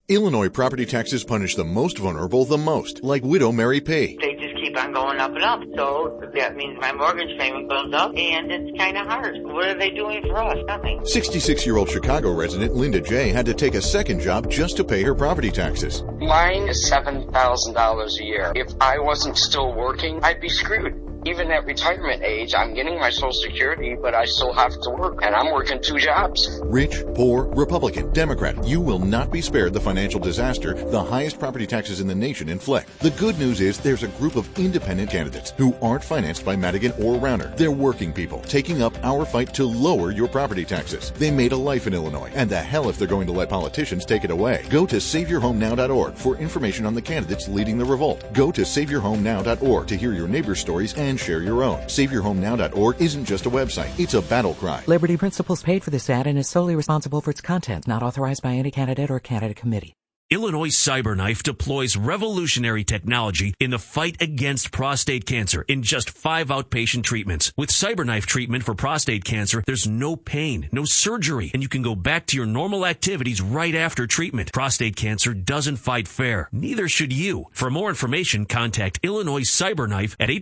Illinois property taxes punish the most vulnerable the most, like widow Mary P. They just keep on going up and up. So that means my mortgage payment goes up, and it's kind of hard. What are they doing for us? Nothing. 66-year-old Chicago resident Linda J. had to take a second job just to pay her property taxes. Mine is $7,000 a year. If I wasn't still working, I'd be screwed. Even at retirement age, I'm getting my Social Security, but I still have to work, and I'm working 2 jobs. Rich, poor, Republican, Democrat, you will not be spared the financial disaster the highest property taxes in the nation inflict. The good news is there's a group of independent candidates who aren't financed by Madigan or Rauner. They're working people, taking up our fight to lower your property taxes. They made a life in Illinois, and the hell if they're going to let politicians take it away. Go to SaveYourHomeNow.org for information on the candidates leading the revolt. Go to SaveYourHomeNow.org to hear your neighbors' stories and share your own. SaveYourHomeNow.org isn't just a website, it's a battle cry. Liberty Principles paid for this ad and is solely responsible for its content, not authorized by any candidate or candidate committee. Illinois CyberKnife deploys revolutionary technology in the fight against prostate cancer in just 5 outpatient treatments. With CyberKnife treatment for prostate cancer, there's no pain, no surgery, and you can go back to your normal activities right after treatment. Prostate cancer doesn't fight fair. Neither should you. For more information, contact Illinois CyberKnife at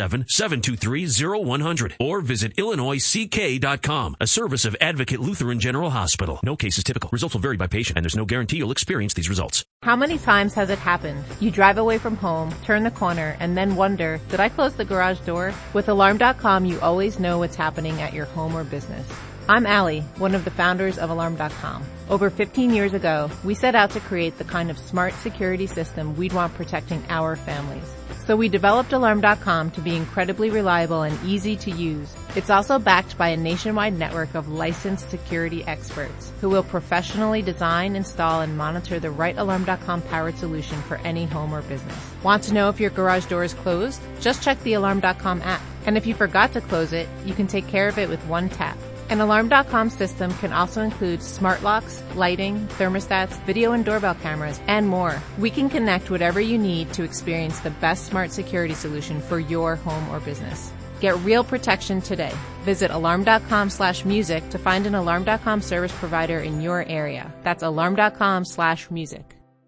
847-723-0100 or visit IllinoisCK.com, a service of Advocate Lutheran General Hospital. No case is typical. Results will vary by patient, and there's no guarantee you'll experience these results. How many times has it happened? You drive away from home, turn the corner, and then wonder, did I close the garage door? With Alarm.com, you always know what's happening at your home or business. I'm Allie, one of the founders of Alarm.com. Over 15 years ago, we set out to create the kind of smart security system we'd want protecting our families. So we developed Alarm.com to be incredibly reliable and easy to use. It's also backed by a nationwide network of licensed security experts who will professionally design, install, and monitor the right Alarm.com powered solution for any home or business. Want to know if your garage door is closed? Just check the Alarm.com app. And if you forgot to close it, you can take care of it with one tap. An Alarm.com system can also include smart locks, lighting, thermostats, video and doorbell cameras, and more. We can connect whatever you need to experience the best smart security solution for your home or business. Get real protection today. Visit alarm.com/music to find an Alarm.com service provider in your area. That's alarm.com/music.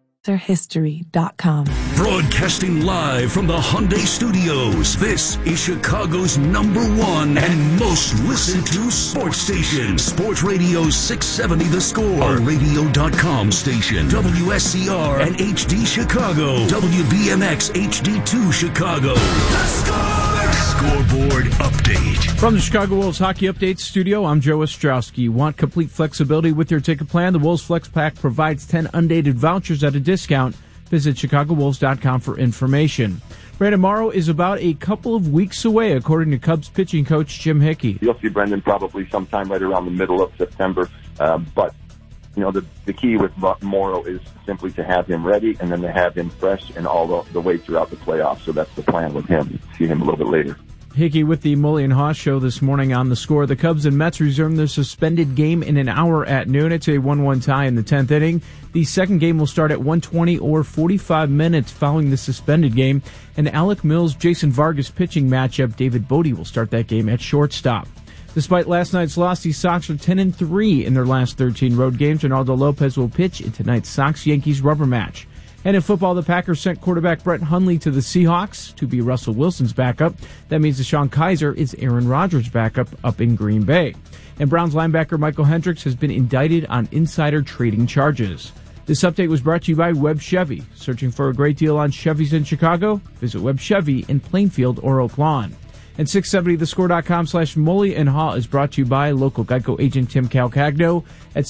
History.com. Broadcasting live from the Hyundai Studios, this is Chicago's #1 and most listened to sports station. Sports Radio 670 The Score, a radio.com station. WSCR and HD Chicago. WBMX HD2 Chicago. The Score! Scoreboard update. From the Chicago Wolves Hockey Update Studio, I'm Joe Ostrowski. Want complete flexibility with your ticket plan? The Wolves Flex Pack provides 10 undated vouchers at a discount. Visit ChicagoWolves.com for information. Brandon Morrow is about a couple of weeks away, according to Cubs pitching coach Jim Hickey. You'll see Brendan probably sometime right around the middle of September, but you know, the key with Morrow is simply to have him ready and then to have him fresh and all the way throughout the playoffs. So that's the plan with him. See him a little bit later. Hickey with the Mully and Haas show this morning on The Score. The Cubs and Mets resume their suspended game in an hour at noon. It's a 1-1 tie in the 10th inning. The second game will start at 1:20 or 45 minutes following the suspended game. And Alec Mills-Jason Vargas pitching matchup, David Bodie will start that game at shortstop. Despite last night's loss, the Sox are 10-3 in their last 13 road games. Ronaldo Lopez will pitch in tonight's Sox-Yankees rubber match. And in football, the Packers sent quarterback Brett Hundley to the Seahawks to be Russell Wilson's backup. That means DeShone Kizer is Aaron Rodgers' backup up in Green Bay. And Browns linebacker Michael Hendricks has been indicted on insider trading charges. This update was brought to you by Webb Chevy. Searching for a great deal on Chevys in Chicago? Visit Webb Chevy in Plainfield or Oak Lawn. And 670thescore.com/Mully and Haw is brought to you by local Geico agent Tim Calcagno at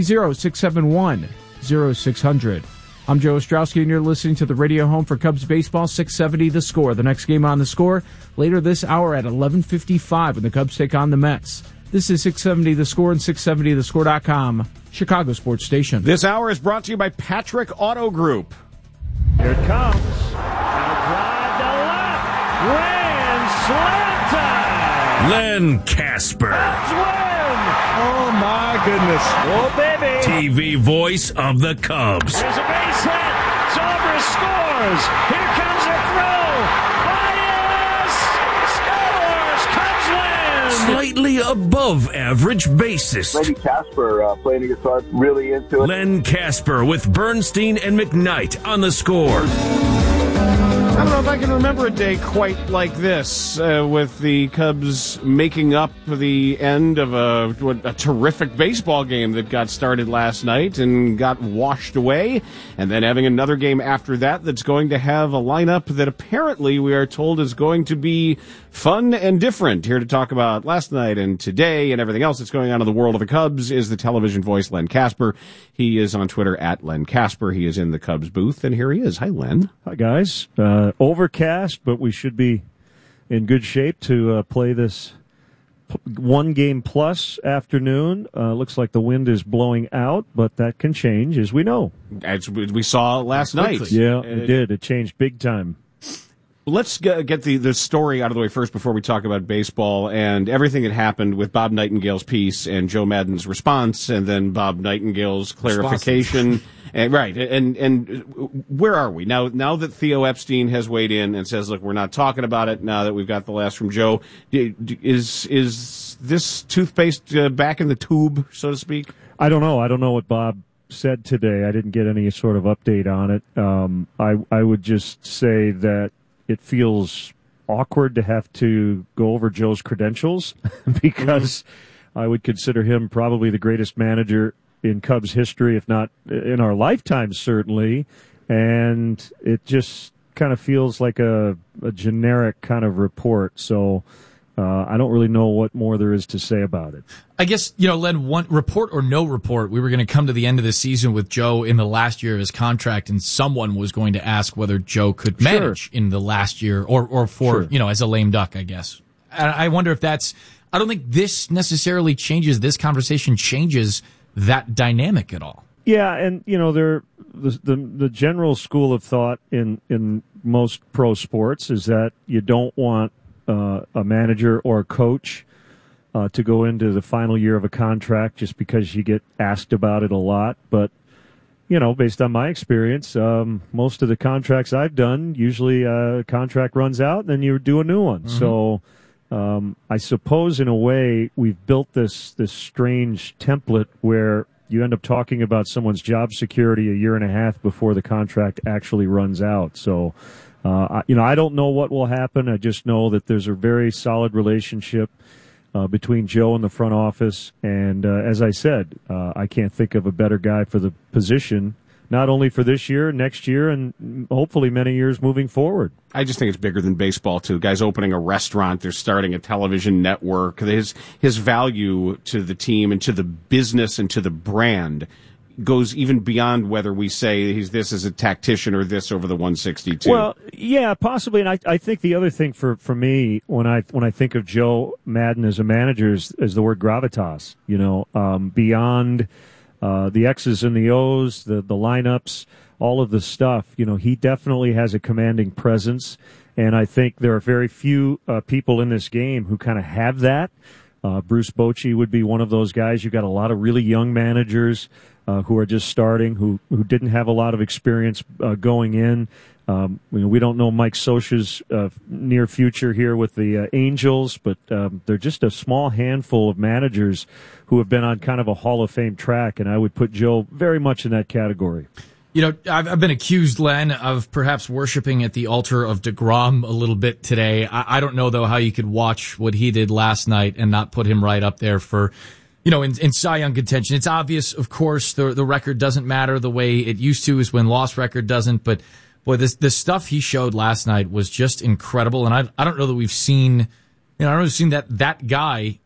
630-671-0600. I'm Joe Ostrowski, and you're listening to the radio home for Cubs baseball, 670 The Score. The next game on The Score later this hour at 11:55 when the Cubs take on the Mets. This is 670 The Score and 670thescore.com, Chicago sports station. This hour is brought to you by Patrick Auto Group. Here it comes. Now drive to left. Grand slam time. Len Casper. Cubs win. Oh, my goodness. Oh, baby. TV voice of the Cubs. There's a base hit. Zobrist scores. Here comes a throw. Bias scores. Cubs win. Slightly the above-average bassist. Len Kasper playing the guitar, really into it. Len Kasper with Bernstein and McKnight on The Score. I don't know if I can remember a day quite like this, with the Cubs making up the end of a terrific baseball game that got started last night and got washed away, and then having another game after that that's going to have a lineup that apparently we are told is going to be fun and different. Here to talk about last night and today and everything else that's going on in the world of the Cubs is the television voice, Len Kasper. He is on Twitter at Len Kasper. He is in the Cubs booth, and here he is. Hi, Len. Hi, guys. Overcast, but we should be in good shape to play this one-game plus afternoon. Looks like the wind is blowing out, but that can change, as we know. As we saw last night. Yeah, it did. It changed big time. Let's get the story out of the way first before we talk about baseball and everything that happened with Bob Nightingale's piece and Joe Maddon's response, and then Bob Nightingale's clarification. And where are we now that Theo Epstein has weighed in and says, look, we're not talking about it now that we've got the last from Joe? Is this toothpaste back in the tube, so to speak? I don't know. I don't know what Bob said today. I didn't get any sort of update on it. I would just say that it feels awkward to have to go over Joe's credentials because I would consider him probably the greatest manager in Cubs history, if not in our lifetime, certainly. And it just kind of feels like a generic kind of report. So I don't really know what more there is to say about it. I guess, Len, one report or no report, we were going to come to the end of the season with Joe in the last year of his contract, and someone was going to ask whether Joe could manage in the last year or for, as a lame duck, I guess. I wonder if I don't think this necessarily changes, this conversation changes that dynamic at all. Yeah, and, the general school of thought in most pro sports is that you don't want a manager or a coach to go into the final year of a contract just because you get asked about it a lot. But, based on my experience, most of the contracts I've done, usually a contract runs out and then you do a new one. Mm-hmm. So I suppose in a way we've built this strange template where you end up talking about someone's job security a year and a half before the contract actually runs out. So, I don't know what will happen. I just know that there's a very solid relationship between Joe and the front office. And as I said, I can't think of a better guy for the position, not only for this year, next year, and hopefully many years moving forward. I just think it's bigger than baseball, too. Guys opening a restaurant, they're starting a television network. His value to the team and to the business and to the brand goes even beyond whether we say he's this as a tactician or this over the 162. Well, yeah, possibly. And I think the other thing for me when I think of Joe Maddon as a manager is the word gravitas. Beyond the X's and the O's, the lineups, all of the stuff. He definitely has a commanding presence, and I think there are very few people in this game who kind of have that. Bruce Bochy would be one of those guys. You've got a lot of really young managers who are just starting, who didn't have a lot of experience going in. We don't know Mike Scioscia's near future here with the Angels, but they're just a small handful of managers who have been on kind of a Hall of Fame track, and I would put Joe very much in that category. I've been accused, Len, of perhaps worshiping at the altar of DeGrom a little bit today. I don't know, though, how you could watch what he did last night and not put him right up there for, in Cy Young contention. It's obvious, of course, the record doesn't matter the way it used to, is when loss record doesn't. But, boy, the stuff he showed last night was just incredible. And I don't know that we've seen, that guy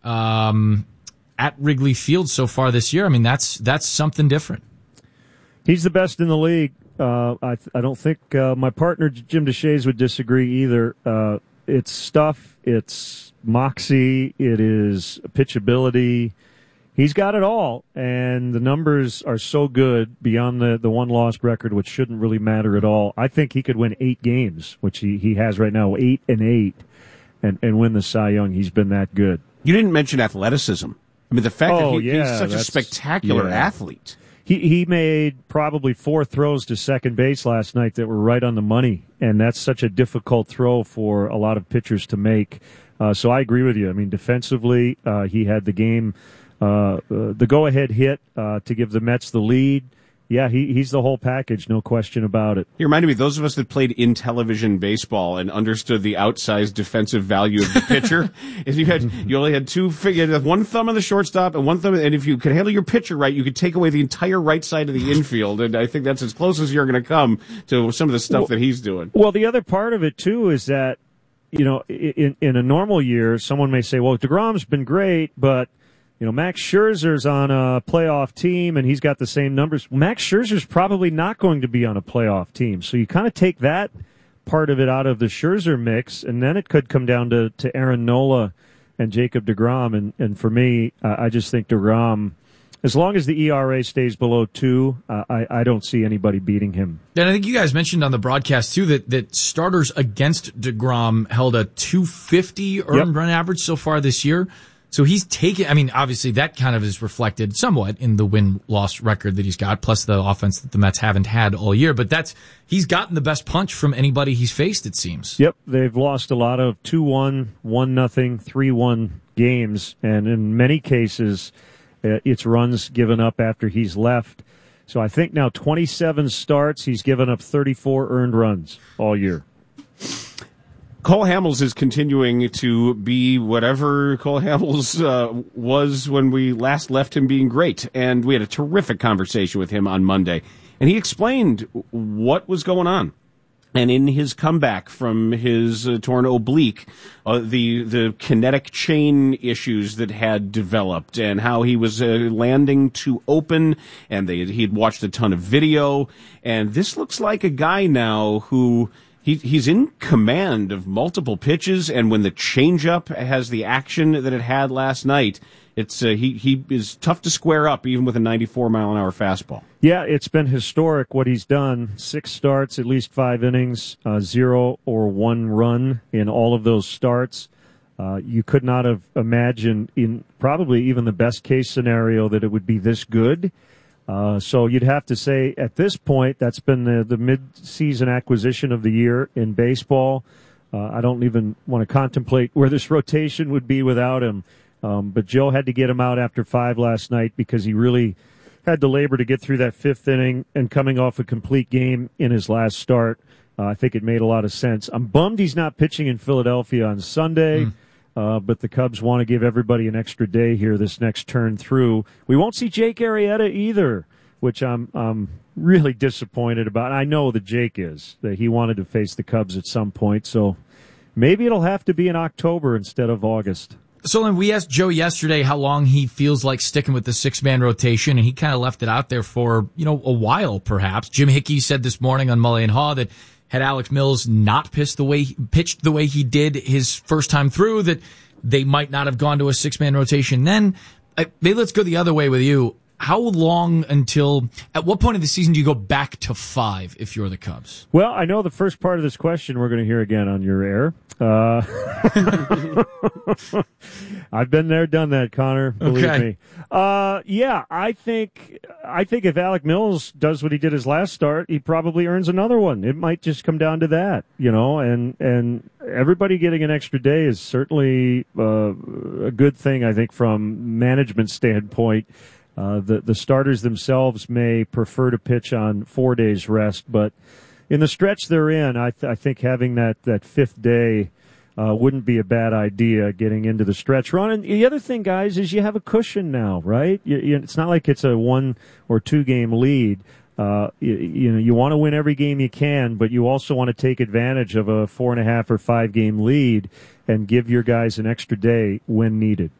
at Wrigley Field so far this year. I mean, that's something different. He's the best in the league. I don't think my partner Jim DeShays would disagree either. It's stuff, it's moxie, it is pitchability. He's got it all, and the numbers are so good beyond the one-loss record, which shouldn't really matter at all. I think he could win 8 games, which he has right now, 8-8, and win the Cy Young. He's been that good. You didn't mention athleticism. I mean, the fact that he's such a spectacular athlete. He made probably 4 throws to second base last night that were right on the money, and that's such a difficult throw for a lot of pitchers to make. So I agree with you. I mean, defensively, he had the game, the go-ahead hit to give the Mets the lead. Yeah, he's the whole package, no question about it. He reminded me, those of us that played in television baseball and understood the outsized defensive value of the pitcher, is you only had you had one thumb on the shortstop and one thumb, and if you could handle your pitcher right, you could take away the entire right side of the infield, and I think that's as close as you're going to come to some of the stuff that he's doing. Well, the other part of it, too, is that, in a normal year, someone may say, well, DeGrom's been great, but Max Scherzer's on a playoff team, and he's got the same numbers. Max Scherzer's probably not going to be on a playoff team. So you kind of take that part of it out of the Scherzer mix, and then it could come down to Aaron Nola and Jacob DeGrom. And for me, I just think DeGrom, as long as the ERA stays below 2, I don't see anybody beating him. And I think you guys mentioned on the broadcast, too, that starters against DeGrom held a 250 earned run average so far this year. So he's taken, obviously that kind of is reflected somewhat in the win-loss record that he's got, plus the offense that the Mets haven't had all year. But he's gotten the best punch from anybody he's faced, it seems. Yep, they've lost a lot of 2-1, 1-0, 3-1 games, and in many cases, it's runs given up after he's left. So I think now 27 starts, he's given up 34 earned runs all year. Cole Hamels is continuing to be whatever Cole Hamels was when we last left him being great. And we had a terrific conversation with him on Monday. And he explained what was going on. And in his comeback from his torn oblique, the kinetic chain issues that had developed and how he was landing too open, and he'd watched a ton of video. And this looks like a guy now who... He's in command of multiple pitches, and when the changeup has the action that it had last night, it's he is tough to square up even with a 94-mile-an-hour fastball. Yeah, it's been historic what he's done. 6 starts, at least 5 innings, 0 or 1 run in all of those starts. You could not have imagined in probably even the best-case scenario that it would be this good. So you'd have to say at this point that's been the mid-season acquisition of the year in baseball. I don't even want to contemplate where this rotation would be without him. But Joe had to get him out after 5 last night because he really had to labor to get through that 5th inning, and coming off a complete game in his last start, I think it made a lot of sense. I'm bummed he's not pitching in Philadelphia on Sunday. But the Cubs want to give everybody an extra day here this next turn through. We won't see Jake Arrieta either, which I'm really disappointed about. I know that Jake is, that he wanted to face the Cubs at some point, so maybe it'll have to be in October instead of August. So we asked Joe yesterday how long he feels like sticking with the 6-man rotation, and he kind of left it out there for, a while perhaps. Jim Hickey said this morning on Mully and Haw that had Alex Mills not pitched the way he did his first time through, that they might not have gone to a 6-man rotation then. Maybe let's go the other way with you. How long at what point of the season do you go back to 5 if you're the Cubs? Well, I know the first part of this question we're going to hear again on your air. I've been there, done that, Connor. Believe me. Yeah, I think if Alec Mills does what he did his last start, he probably earns another one. It might just come down to that, and everybody getting an extra day is certainly a good thing, I think, from management standpoint. The starters themselves may prefer to pitch on 4 days rest, but in the stretch they're in, I think having that 5th day wouldn't be a bad idea getting into the stretch run. And the other thing, guys, is you have a cushion now, right? It's not like it's a 1 or 2 game lead. You want to win every game you can, but you also want to take advantage of a 4.5 or 5 game lead and give your guys an extra day when needed.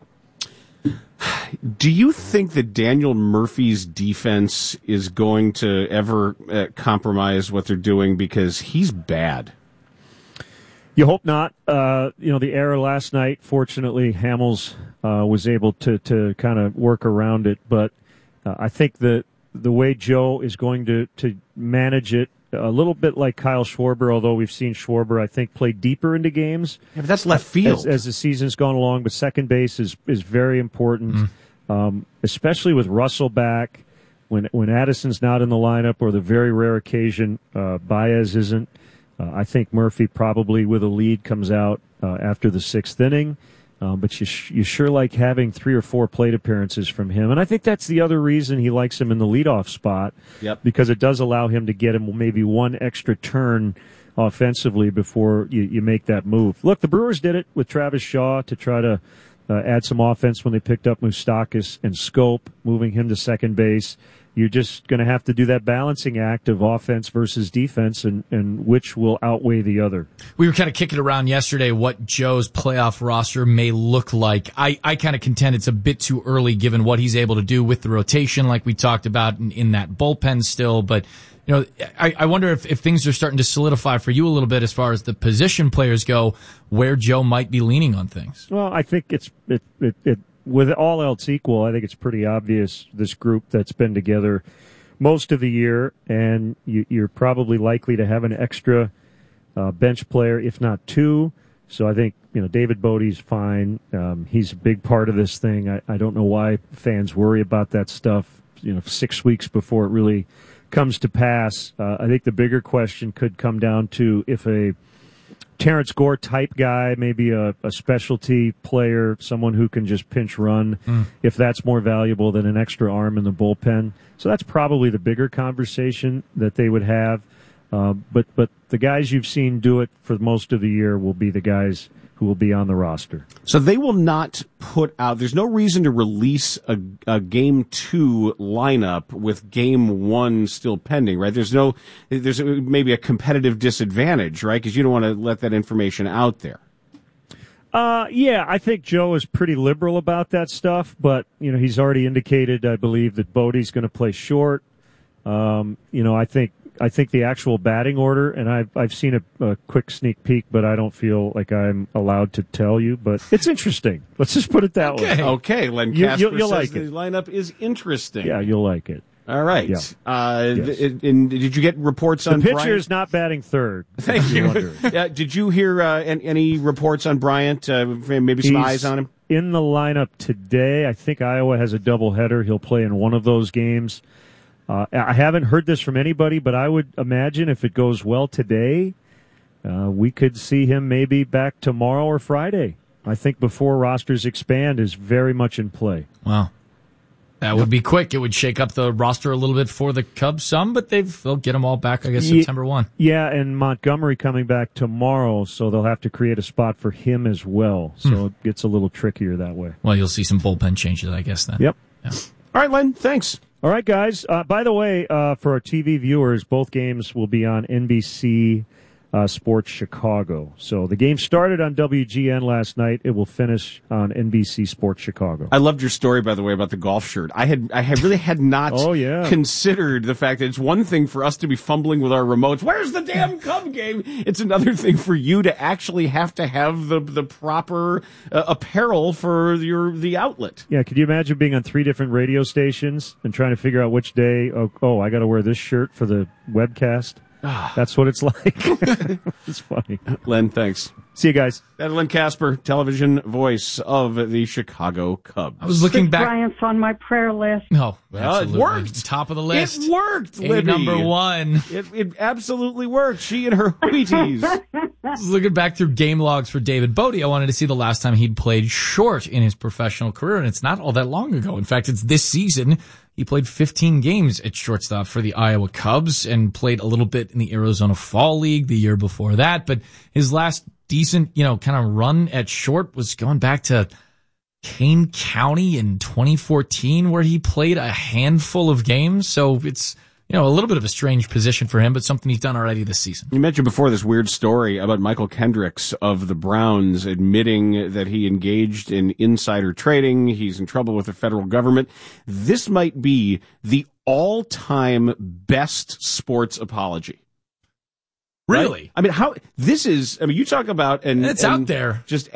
Do you think that Daniel Murphy's defense is going to ever compromise what they're doing? Because he's bad. You hope not. The error last night, fortunately, Hamels was able to kind of work around it. But I think that the way Joe is going to manage it, a little bit like Kyle Schwarber, although we've seen Schwarber, I think, play deeper into games. Yeah, but that's left field. As the season's gone along, but second base is very important, especially with Russell back. When Addison's not in the lineup, or the very rare occasion Baez isn't, I think Murphy probably with a lead comes out after the 6th inning. But you sure like having 3 or 4 plate appearances from him. And I think that's the other reason he likes him in the leadoff spot. Yep. Because it does allow him to get him maybe one extra turn offensively before you make that move. Look, the Brewers did it with Travis Shaw to try to add some offense when they picked up Moustakas and Scope, moving him to second base. You're just going to have to do that balancing act of offense versus defense and which will outweigh the other. We were kind of kicking around yesterday what Joe's playoff roster may look like. I kind of contend it's a bit too early given what he's able to do with the rotation like we talked about in that bullpen still. But, you know, I wonder if things are starting to solidify for you a little bit as far as the position players go, where Joe might be leaning on things. Well, I think it with all else equal, I think it's pretty obvious this group that's been together most of the year, and you're probably likely to have an extra bench player, if not 2. So I think, you know, David Bodie's fine. He's a big part of this thing. I don't know why fans worry about that stuff, 6 weeks before it really comes to pass. I think the bigger question could come down to if a Terrence Gore type guy, maybe a specialty player, someone who can just pinch run, if that's more valuable than an extra arm in the bullpen. So that's probably the bigger conversation that they would have. But the guys you've seen do it for most of the year will be the guys who will be on the roster. So they will not put out, there's no reason to release a Game 2 lineup with Game 1 still pending, right? There's maybe a competitive disadvantage, right? Because you don't want to let that information out there. Yeah, I think Joe is pretty liberal about that stuff, but, he's already indicated, I believe, that Bodie's going to play short. I think the actual batting order, and I've seen a quick sneak peek, but I don't feel like I'm allowed to tell you. But it's interesting. Let's just put it that way. Okay, Len Casper you'll says like the lineup is interesting. Yeah, you'll like it. All right. Yeah. Yes. Did you get reports on Bryant? The pitcher is not batting third. Thank you. Did you hear any reports on Bryant? Maybe some eyes on him? In the lineup today. I think Iowa has a doubleheader. He'll play in one of those games. I haven't heard this from anybody, but I would imagine if it goes well today, we could see him maybe back tomorrow or Friday. I think before rosters expand is very much in play. Wow. That would be quick. It would shake up the roster a little bit for the Cubs some, but they'll get them all back, I guess, September 1. Yeah, and Montgomery coming back tomorrow, so they'll have to create a spot for him as well. So it gets a little trickier that way. Well, you'll see some bullpen changes, I guess, then. Yep. Yeah. All right, Len, thanks. All right, guys. By the way, for our TV viewers, both games will be on NBC Sports Chicago. So the game started on WGN last night. It will finish on NBC Sports Chicago. I loved your story, by the way, about the golf shirt. I really had not considered the fact that it's one thing for us to be fumbling with our remotes. Where's the damn Cub game? It's another thing for you to actually have to have the proper apparel for the outlet. Yeah, could you imagine being on 3 different radio stations and trying to figure out which day, I got to wear this shirt for the webcast? That's what it's like. It's funny. Len, thanks. See you guys. That's Len Casper, television voice of the Chicago Cubs. I was looking back. Bryant's on my prayer list. No, well, it worked. Top of the list. It worked, Libby. Number 1. It absolutely worked. She and her Wheaties. I was looking back through game logs for David Bodie. I wanted to see the last time he'd played short in his professional career, and it's not all that long ago. In fact, it's this season. He played 15 games at shortstop for the Iowa Cubs and played a little bit in the Arizona Fall League the year before that. But his last decent, kind of run at short was going back to Kane County in 2014, where he played a handful of games. So it's, a little bit of a strange position for him, but something he's done already this season. You mentioned before this weird story about Michael Kendricks of the Browns admitting that he engaged in insider trading. He's in trouble with the federal government. This might be the all-time best sports apology. Really? Right? You talk about it's out there. Just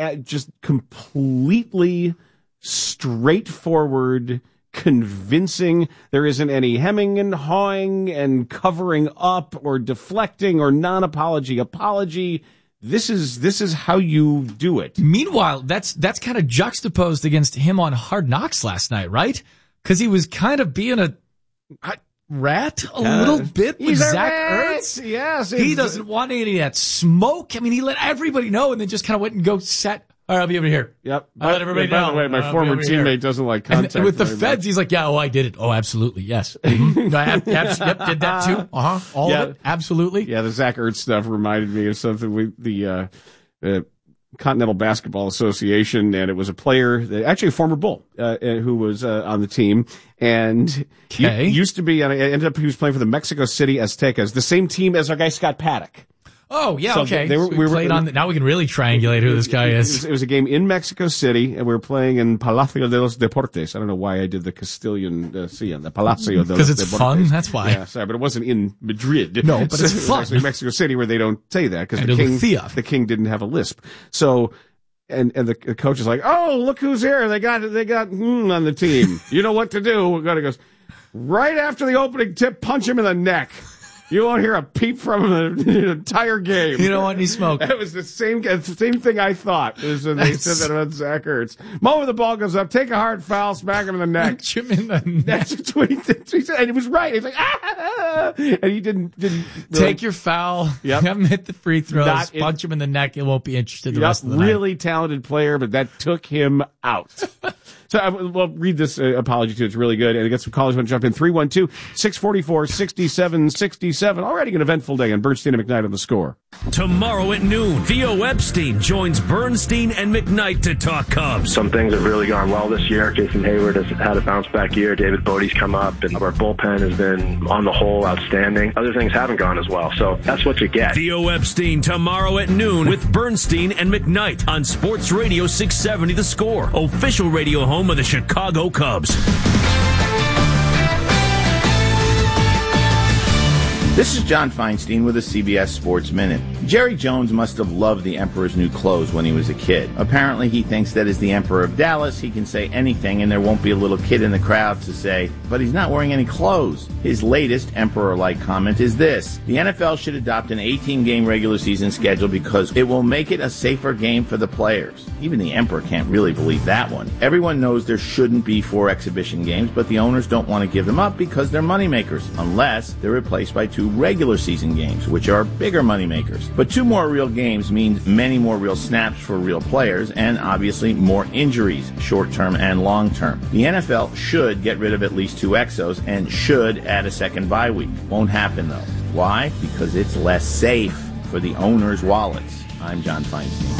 completely straightforward, convincing. There isn't any hemming and hawing and covering up or deflecting or non-apology. Apology. This is how you do it. Meanwhile, that's kind of juxtaposed against him on Hard Knocks last night, right? Because he was kind of being rat a little bit with He's a Zach rat. Ertz. Yes. He doesn't want any of that smoke. I mean, he let everybody know and then just kind of went and go sat. All right, I'll be over here. Yep. I let everybody know. By the way, my former teammate doesn't like contact. And with the very feds, much. he's like, yeah, I did it. Oh, absolutely. Yes. Mm-hmm. Yep, did that too. All of it. Absolutely. Yeah, the Zach Ertz stuff reminded me of something the Continental Basketball Association, and it was a player, actually a former Bull, who was on the team, and used to be, ended up he was playing for the Mexico City Aztecas, the same team as our guy Scott Paddock. Oh, yeah, So okay. we played on now we can really triangulate who this guy is. It was a game in Mexico City, and we were playing in Palacio de los Deportes. I don't know why I did the Castilian the Palacio de los Deportes. Because it's fun, that's why. Yeah, sorry, but it wasn't in Madrid. No, but it's It fun. was actually Mexico City where they don't say that, because the king didn't have a lisp. So, and the coach is like, oh, look who's here. They got on the team. You know what to do. He goes, right after the opening tip, punch him in the neck. You won't hear a peep from him the entire game. You don't want any smoke. It was the same thing I thought. They said that about Zach Ertz. Moment the ball goes up, take a hard foul, smack him in the neck. Punch him in the neck. That's what he said, and he was right. He's like, and he didn't really take your foul. Yep. Have him hit the free throws. Punch him in the neck. It won't be interested the rest of the night. Really talented player, but that took him out. So we'll read this apology too. It's really good. And I got some callers want to jump in. 312-644-6767. Already an eventful day on Bernstein and McKnight on the Score. Tomorrow at noon, Theo Epstein joins Bernstein and McKnight to talk Cubs. Some things have really gone well this year. Jason Hayward has had a bounce-back year. David Bodie's come up, and our bullpen has been, on the whole, outstanding. Other things haven't gone as well, so that's what you get. Theo Epstein tomorrow at noon with Bernstein and McKnight on Sports Radio 670 The Score, official radio home of the Chicago Cubs. This is John Feinstein with a CBS Sports Minute. Jerry Jones must have loved the Emperor's new clothes when he was a kid. Apparently he thinks that as the Emperor of Dallas, he can say anything and there won't be a little kid in the crowd to say, but he's not wearing any clothes. His latest Emperor-like comment is this: the NFL should adopt an 18-game regular season schedule because it will make it a safer game for the players. Even the Emperor can't really believe that one. Everyone knows there shouldn't be 4 exhibition games, but the owners don't want to give them up because they're moneymakers, unless they're replaced by 2 regular season games, which are bigger moneymakers. But 2 more real games means many more real snaps for real players and obviously more injuries, short-term and long-term. The NFL should get rid of at least 2 exos and should add a second bye week. Won't happen though. Why? Because it's less safe for the owners' wallets. I'm John Feinstein.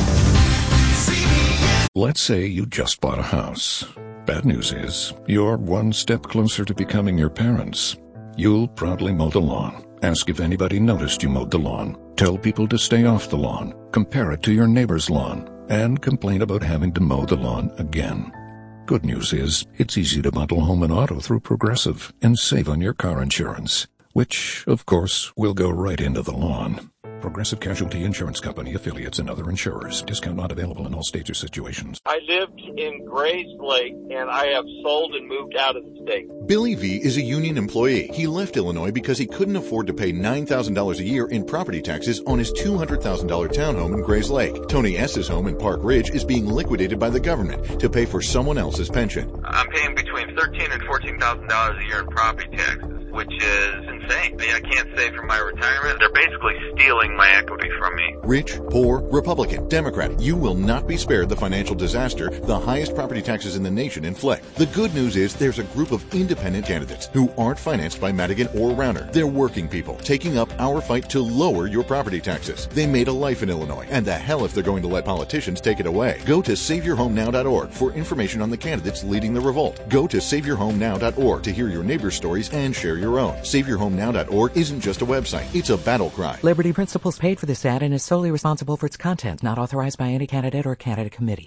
Let's say you just bought a house. Bad news is, you're one step closer to becoming your parents. You'll proudly mow the lawn. Ask if anybody noticed you mowed the lawn. Tell people to stay off the lawn. Compare it to your neighbor's lawn. And complain about having to mow the lawn again. Good news is, it's easy to bundle home and auto through Progressive and save on your car insurance, which, of course, will go right into the lawn. Progressive Casualty Insurance Company, affiliates, and other insurers. Discount not available in all states or situations. I lived in Grays Lake, and I have sold and moved out of the state. Billy V is a union employee. He left Illinois because he couldn't afford to pay $9,000 a year in property taxes on his $200,000 townhome in Grays Lake. Tony S.'s home in Park Ridge is being liquidated by the government to pay for someone else's pension. I'm paying between $13,000 and $14,000 a year in property taxes, which is insane. I can't save for my retirement. They're basically stealing my equity from me. Rich, poor, Republican, Democrat, you will not be spared the financial disaster the highest property taxes in the nation inflict. The good news is there's a group of independent candidates who aren't financed by Madigan or Rauner. They're working people taking up our fight to lower your property taxes. They made a life in Illinois, and the hell if they're going to let politicians take it away. Go to SaveYourHomeNow.org for information on the candidates leading the revolt. Go to SaveYourHomeNow.org to hear your neighbor's stories and share your own. SaveYourHomeNow.org isn't just a website, it's a battle cry. Liberty Principles paid for this ad and is solely responsible for its content, not authorized by any candidate or candidate committee.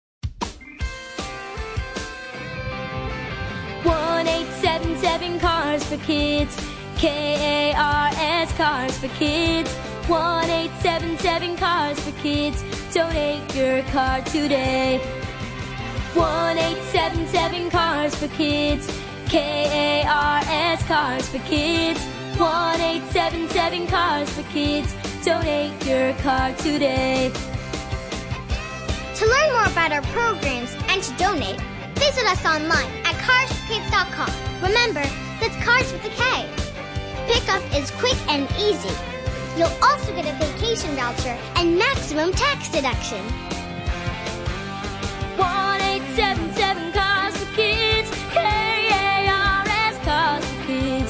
1-877 Cars for Kids. KARS Cars for Kids. 1-877 Cars for Kids. Donate your car today. 1-877 Cars for Kids. KARS Cars for Kids. 1-877 Cars for Kids. Donate your car today. To learn more about our programs and to donate, visit us online at carsforkids.com. Remember, That's Cars with a K. Pickup is quick and easy. You'll also get a vacation voucher and maximum tax deduction. 1-877 Cars for Kids. K-A-R-S Cars for Kids.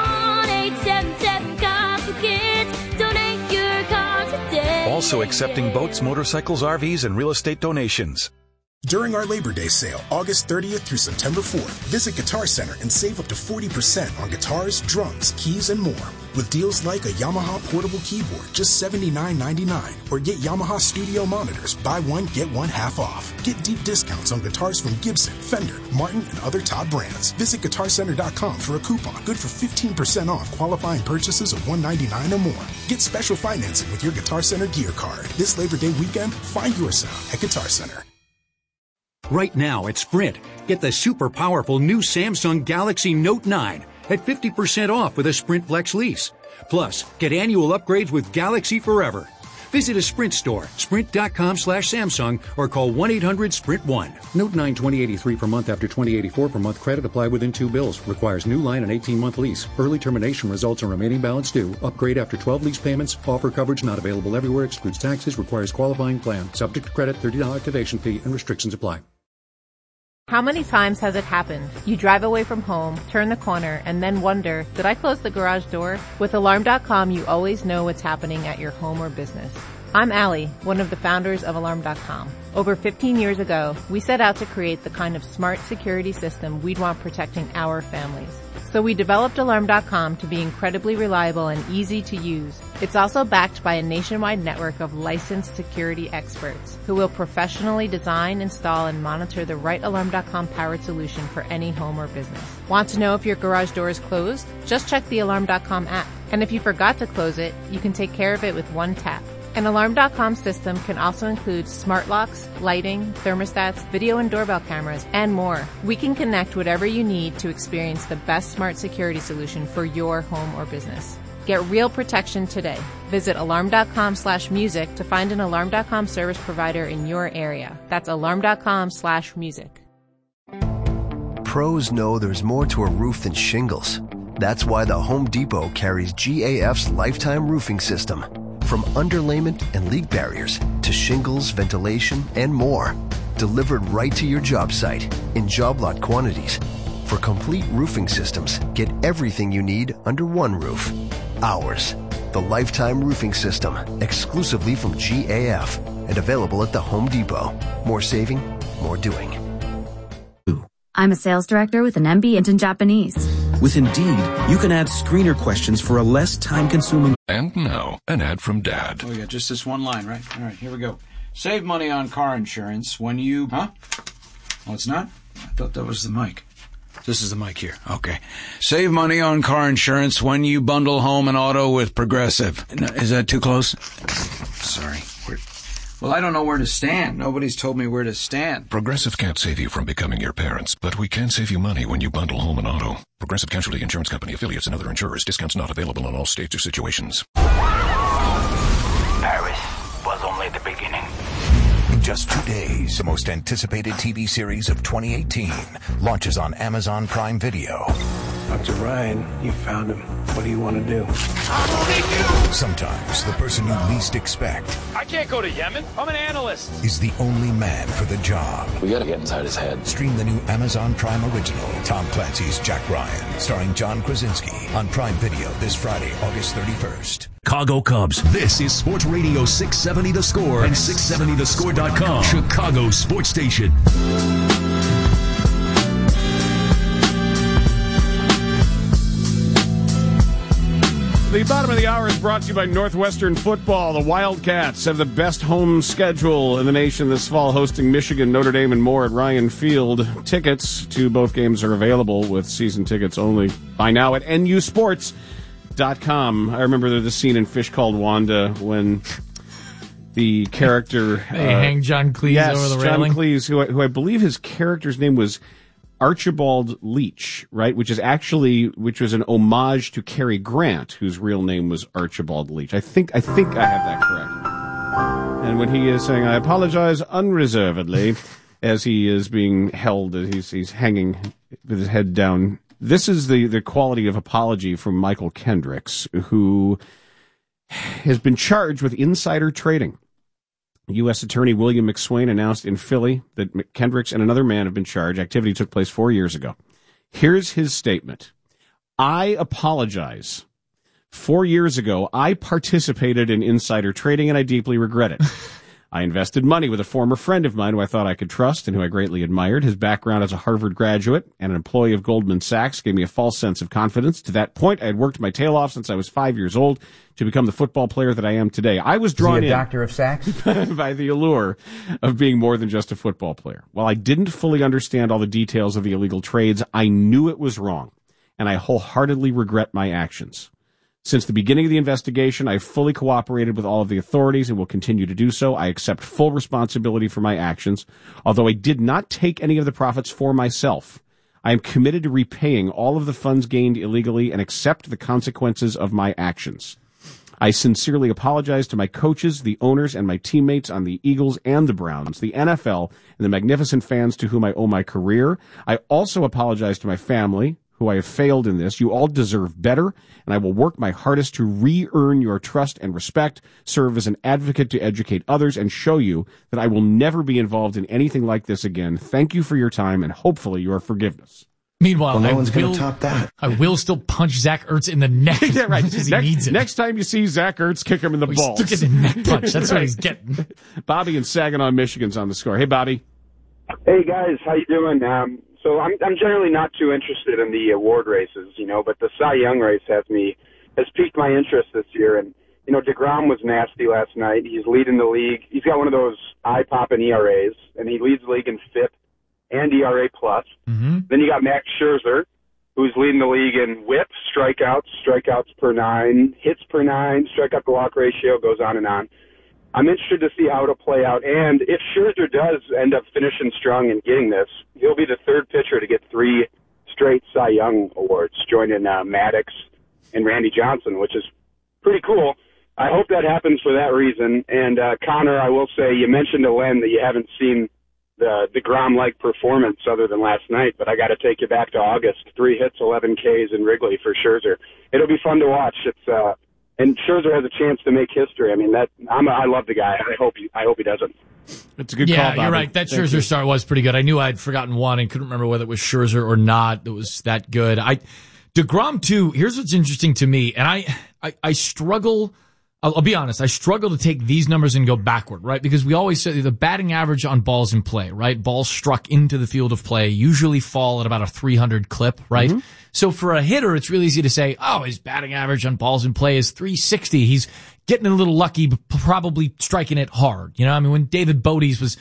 1-877 Cars for Kids. Donate your car today. Also accepting boats, motorcycles, RVs, and real estate donations. During our Labor Day sale, August 30th through September 4th, visit Guitar Center and save up to 40% on guitars, drums, keys, and more. With deals like a Yamaha portable keyboard, just $79.99, or get Yamaha studio monitors, buy one, get one half off. Get deep discounts on guitars from Gibson, Fender, Martin, and other top brands. Visit GuitarCenter.com for a coupon good for 15% off qualifying purchases of $199 or more. Get special financing with your Guitar Center gear card. This Labor Day weekend, find your sound at Guitar Center. Right now at Sprint, get the super powerful new Samsung Galaxy Note 9 at 50% off with a Sprint Flex lease. Plus, get annual upgrades with Galaxy Forever. Visit a Sprint store, sprint.com/Samsung, or call 1-800-SPRINT1. Note 9 2083 per month after 2084 per month credit applied within 2 bills. Requires new line and 18-month lease. Early termination results in remaining balance due. Upgrade after 12 lease payments. Offer coverage not available everywhere. Excludes taxes. Requires qualifying plan. Subject to credit, $30 activation fee, and restrictions apply. How many times has it happened? You drive away from home, turn the corner, and then wonder, did I close the garage door? With Alarm.com, you always know what's happening at your home or business. I'm Allie, one of the founders of Alarm.com. Over 15 years ago, we set out to create the kind of smart security system we'd want protecting our families. So we developed Alarm.com to be incredibly reliable and easy to use. It's also backed by a nationwide network of licensed security experts who will professionally design, install, and monitor the right Alarm.com powered solution for any home or business. Want to know if your garage door is closed? Just check the Alarm.com app. And if you forgot to close it, you can take care of it with one tap. An Alarm.com system can also include smart locks, lighting, thermostats, video and doorbell cameras, and more. We can connect whatever you need to experience the best smart security solution for your home or business. Get real protection today. Visit alarm.com/music to find an Alarm.com service provider in your area. That's alarm.com/music. Pros know there's more to a roof than shingles. That's why the Home Depot carries GAF's Lifetime Roofing System. From underlayment and leak barriers to shingles, ventilation, and more. Delivered right to your job site in job lot quantities. For complete roofing systems, get everything you need under one roof. Ours, the Lifetime Roofing System, exclusively from GAF and available at the Home Depot. More saving, more doing. I'm a sales director with an MB in Japanese. With Indeed, you can add screener questions for a less time-consuming... And now, an ad from Dad. Oh, yeah, just this one line, right? All right, here we go. Save money on car insurance when you... Huh? Oh, it's not? I thought that was the mic. This is the mic here. Okay. Save money on car insurance when you bundle home and auto with Progressive. No, is that too close? Sorry. Well, I don't know where to stand. Nobody's told me where to stand. Progressive can't save you from becoming your parents, but we can save you money when you bundle home and auto. Progressive Casualty Insurance Company, affiliates, and other insurers. Discounts not available in all states or situations. Paris was only the beginning. In just 2 days, the most anticipated TV series of 2018 launches on Amazon Prime Video. Dr. Ryan, you found him. What do you want to do? Sometimes the person you least expect I can't go to Yemen. I'm an analyst. is the only man for the job. We gotta get inside his head. Stream the new Amazon Prime original, Tom Clancy's Jack Ryan, starring John Krasinski, on Prime Video this Friday, August 31st. Chicago Cubs. This is Sports Radio 670 The Score and 670thescore.com. Chicago Sports Station. The bottom of the hour is brought to you by Northwestern Football. The Wildcats have the best home schedule in the nation this fall, hosting Michigan, Notre Dame, and more at Ryan Field. Tickets to both games are available with season tickets only. Buy now at nusports.com. I remember the scene in Fish Called Wanda when the character... They hang John Cleese over the railing. John Cleese, who I believe his character's name was Archibald Leach, right? Which was an homage to Cary Grant, whose real name was Archibald Leach. I think I have that correct. And when he is saying, "I apologize unreservedly," as he is being held, he's hanging with his head down This is the quality of apology from Michael Kendricks, who has been charged with insider trading. U.S. Attorney William McSwain announced in Philly that Kendricks and another man have been charged. Activity took place 4 years ago. Here's his statement. I apologize. 4 years ago, I participated in insider trading, and I deeply regret it. I invested money with a former friend of mine who I thought I could trust and who I greatly admired. His background as a Harvard graduate and an employee of Goldman Sachs gave me a false sense of confidence. To that point, I had worked my tail off since I was 5 years old to become the football player that I am today. I was drawn in Doctor of Sachs? by the allure of being more than just a football player. While I didn't fully understand all the details of the illegal trades, I knew it was wrong, and I wholeheartedly regret my actions. Since the beginning of the investigation, I fully cooperated with all of the authorities and will continue to do so. I accept full responsibility for my actions. Although I did not take any of the profits for myself, I am committed to repaying all of the funds gained illegally and accept the consequences of my actions. I sincerely apologize to my coaches, the owners, and my teammates on the Eagles and the Browns, the NFL, and the magnificent fans to whom I owe my career. I also apologize to my family, who I have failed in this. You all deserve better, and I will work my hardest to re-earn your trust and respect, serve as an advocate to educate others, and show you that I will never be involved in anything like this again. Thank you for your time and hopefully your forgiveness. Meanwhile, no one's going to top that. I will still punch Zach Ertz in the neck. Yeah, right. He needs it. Next time you see Zach Ertz, kick him in the balls. Stick it in the neck punch. That's what he's getting. Bobby in Saginaw, Michigan's on the score. Hey, Bobby. Hey, guys. How you doing? So I'm generally not too interested in the award races, but the Cy Young race has piqued my interest this year. And, DeGrom was nasty last night. He's leading the league. He's got one of those eye-popping ERAs, and he leads the league in FIP and ERA+. Mm-hmm. Then you got Max Scherzer, who's leading the league in WHIP, strikeouts per 9, hits per 9, strikeout-to-walk ratio, goes on and on. I'm interested to see how it'll play out. And if Scherzer does end up finishing strong and getting this, he'll be the third pitcher to get 3 straight Cy Young awards, joining Maddox and Randy Johnson, which is pretty cool. I hope that happens for that reason. And, Connor, I will say, you mentioned to Len that you haven't seen the DeGrom-like performance other than last night, but I got to take you back to August. 3 hits, 11 Ks in Wrigley for Scherzer. It'll be fun to watch. And Scherzer has a chance to make history. I mean, I love the guy. I hope he doesn't. It's a good call, Bobby. You're right. That Scherzer start was pretty good. I knew I'd forgotten one and couldn't remember whether it was Scherzer or not. It was that good. DeGrom too. Here's what's interesting to me, and I struggle. I'll be honest. I struggle to take these numbers and go backward, right? Because we always say the batting average on balls in play, right? Balls struck into the field of play usually fall at about a 300 clip, right? Mm-hmm. So for a hitter, it's really easy to say, oh, his batting average on balls in play is 360. He's getting a little lucky, but probably striking it hard. I mean, when David Bodie's was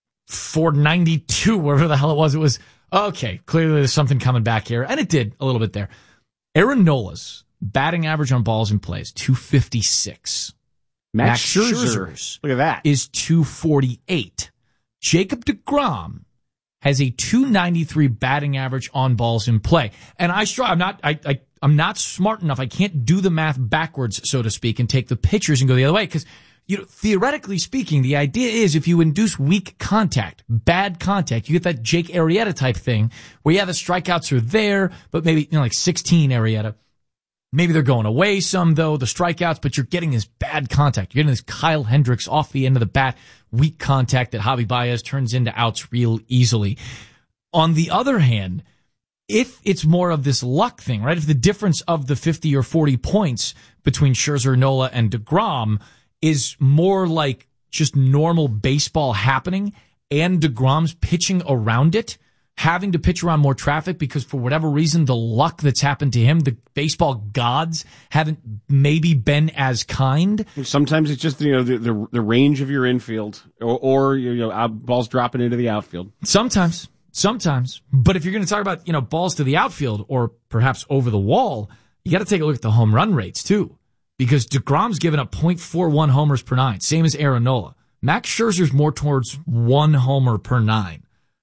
492, whatever the hell it was okay, clearly there's something coming back here. And it did a little bit there. Aaron Nola's batting average on balls in play is 256. Max Scherzer's, look at that, is 248. Jacob DeGrom has a 293 batting average on balls in play. And I'm not smart enough. I can't do the math backwards, so to speak, and take the pitchers and go the other way. Because, theoretically speaking, the idea is if you induce weak contact, bad contact, you get that Jake Arrieta type thing where, the strikeouts are there, but maybe, like 16 Arrieta. Maybe they're going away some, though, the strikeouts, but you're getting this bad contact. You're getting this Kyle Hendricks off the end of the bat, weak contact that Javi Baez turns into outs real easily. On the other hand, if it's more of this luck thing, right? If the difference of the 50 or 40 points between Scherzer, Nola, and DeGrom is more like just normal baseball happening and DeGrom's pitching around it, having to pitch around more traffic because for whatever reason, the luck that's happened to him, the baseball gods haven't maybe been as kind. Sometimes it's just, the range of your infield or balls dropping into the outfield. Sometimes. But if you're going to talk about, balls to the outfield or perhaps over the wall, you got to take a look at the home run rates too, because DeGrom's given up 0.41 homers per 9, same as Aaron Nola. Max Scherzer's more towards 1 homer per 9.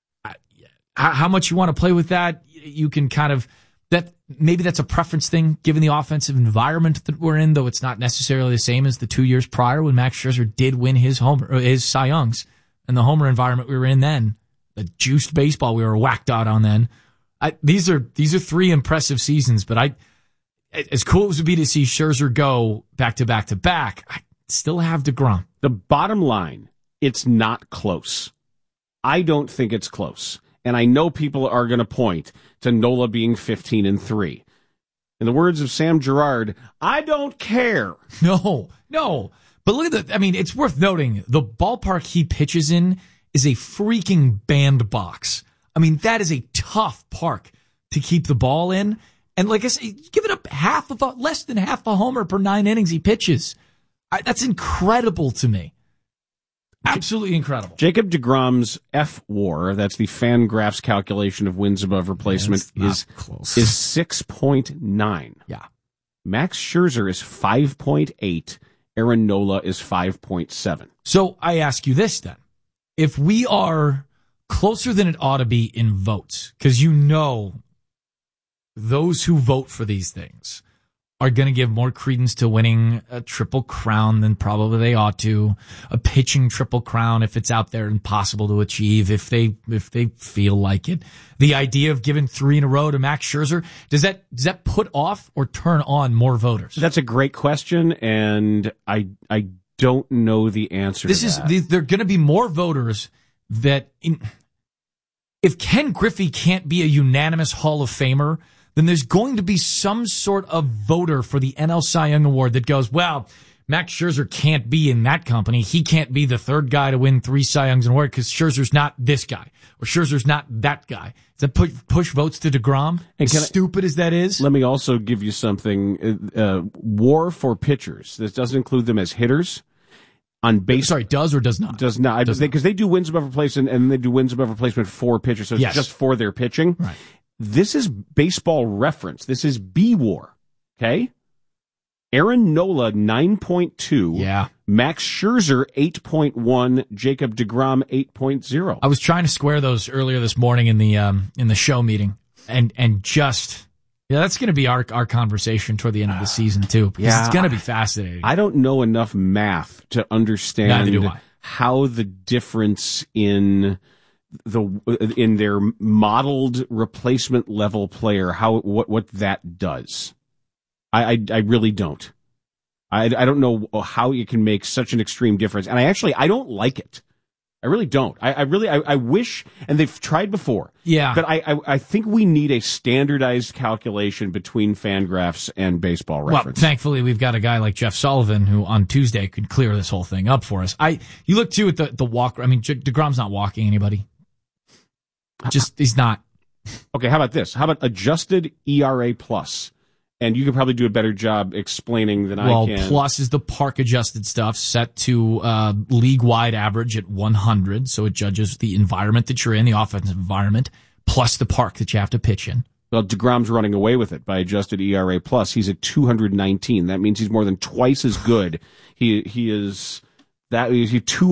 How much you want to play with that, you can maybe that's a preference thing given the offensive environment that we're in, though it's not necessarily the same as the 2 years prior when Max Scherzer did win his Cy Youngs and the homer environment we were in then, the juiced baseball we were whacked out on then. These are 3 impressive seasons, but as cool as it would be to see Scherzer go back to back to back, I still have DeGrom. The bottom line, it's not close. I don't think it's close. And I know people are going to point to Nola being 15-3. In the words of Sam Girard, I don't care. No. But look at it's worth noting, the ballpark he pitches in is a freaking bandbox. I mean, that is a tough park to keep the ball in. And like I said, give it up less than half a homer per 9 innings he pitches. That's incredible to me. Absolutely incredible. Jacob deGrom's F-WAR, that's the Fangraphs calculation of wins above replacement, is 6.9. Yeah. Max Scherzer is 5.8. Aaron Nola is 5.7. So I ask you this then. If we are closer than it ought to be in votes, because those who vote for these things are going to give more credence to winning a Triple Crown than probably they ought to. A pitching Triple Crown if it's out there and possible to achieve, if they feel like it. The idea of giving 3 in a row to Max Scherzer, does that put off or turn on more voters? That's a great question, and I don't know the answer to that. There are going to be more voters that if Ken Griffey can't be a unanimous Hall of Famer, then there's going to be some sort of voter for the NL Cy Young Award that goes, well, Max Scherzer can't be in that company. He can't be the 3rd guy to win 3 Cy Youngs in a award because Scherzer's not this guy or Scherzer's not that guy. Does that push votes to DeGrom? Stupid as that is? Let me also give you something. WAR for pitchers. This doesn't include them as hitters. On base, sorry, does or does not? Does not. Because they do wins above replacement and they do wins above replacement for pitchers. So it's just for their pitching. Right. This is Baseball Reference. This is B-WAR. Okay? Aaron Nola, 9.2. Yeah. Max Scherzer, 8.1. Jacob deGrom, 8.0. I was trying to square those earlier this morning in the show meeting. And just, that's going to be our conversation toward the end of the season, too. Because it's going to be fascinating. I don't know enough math to understand how the difference in their modeled replacement level player, what that does. I really don't. I don't know how you can make such an extreme difference. And I don't like it. I really don't. I wish, and they've tried before. Yeah. But I think we need a standardized calculation between Fangraphs and Baseball Reference. Well, thankfully we've got a guy like Jeff Sullivan who on Tuesday could clear this whole thing up for us. You look too at the walk. I mean, DeGrom's not walking anybody. He's not. Okay, how about this? How about adjusted ERA plus? And you could probably do a better job explaining than I can. Well, plus is the park adjusted stuff set to league-wide average at 100, so it judges the environment that you're in, the offensive environment, plus the park that you have to pitch in. Well, DeGrom's running away with it by adjusted ERA plus. He's at 219. That means he's more than twice as good. He is... That is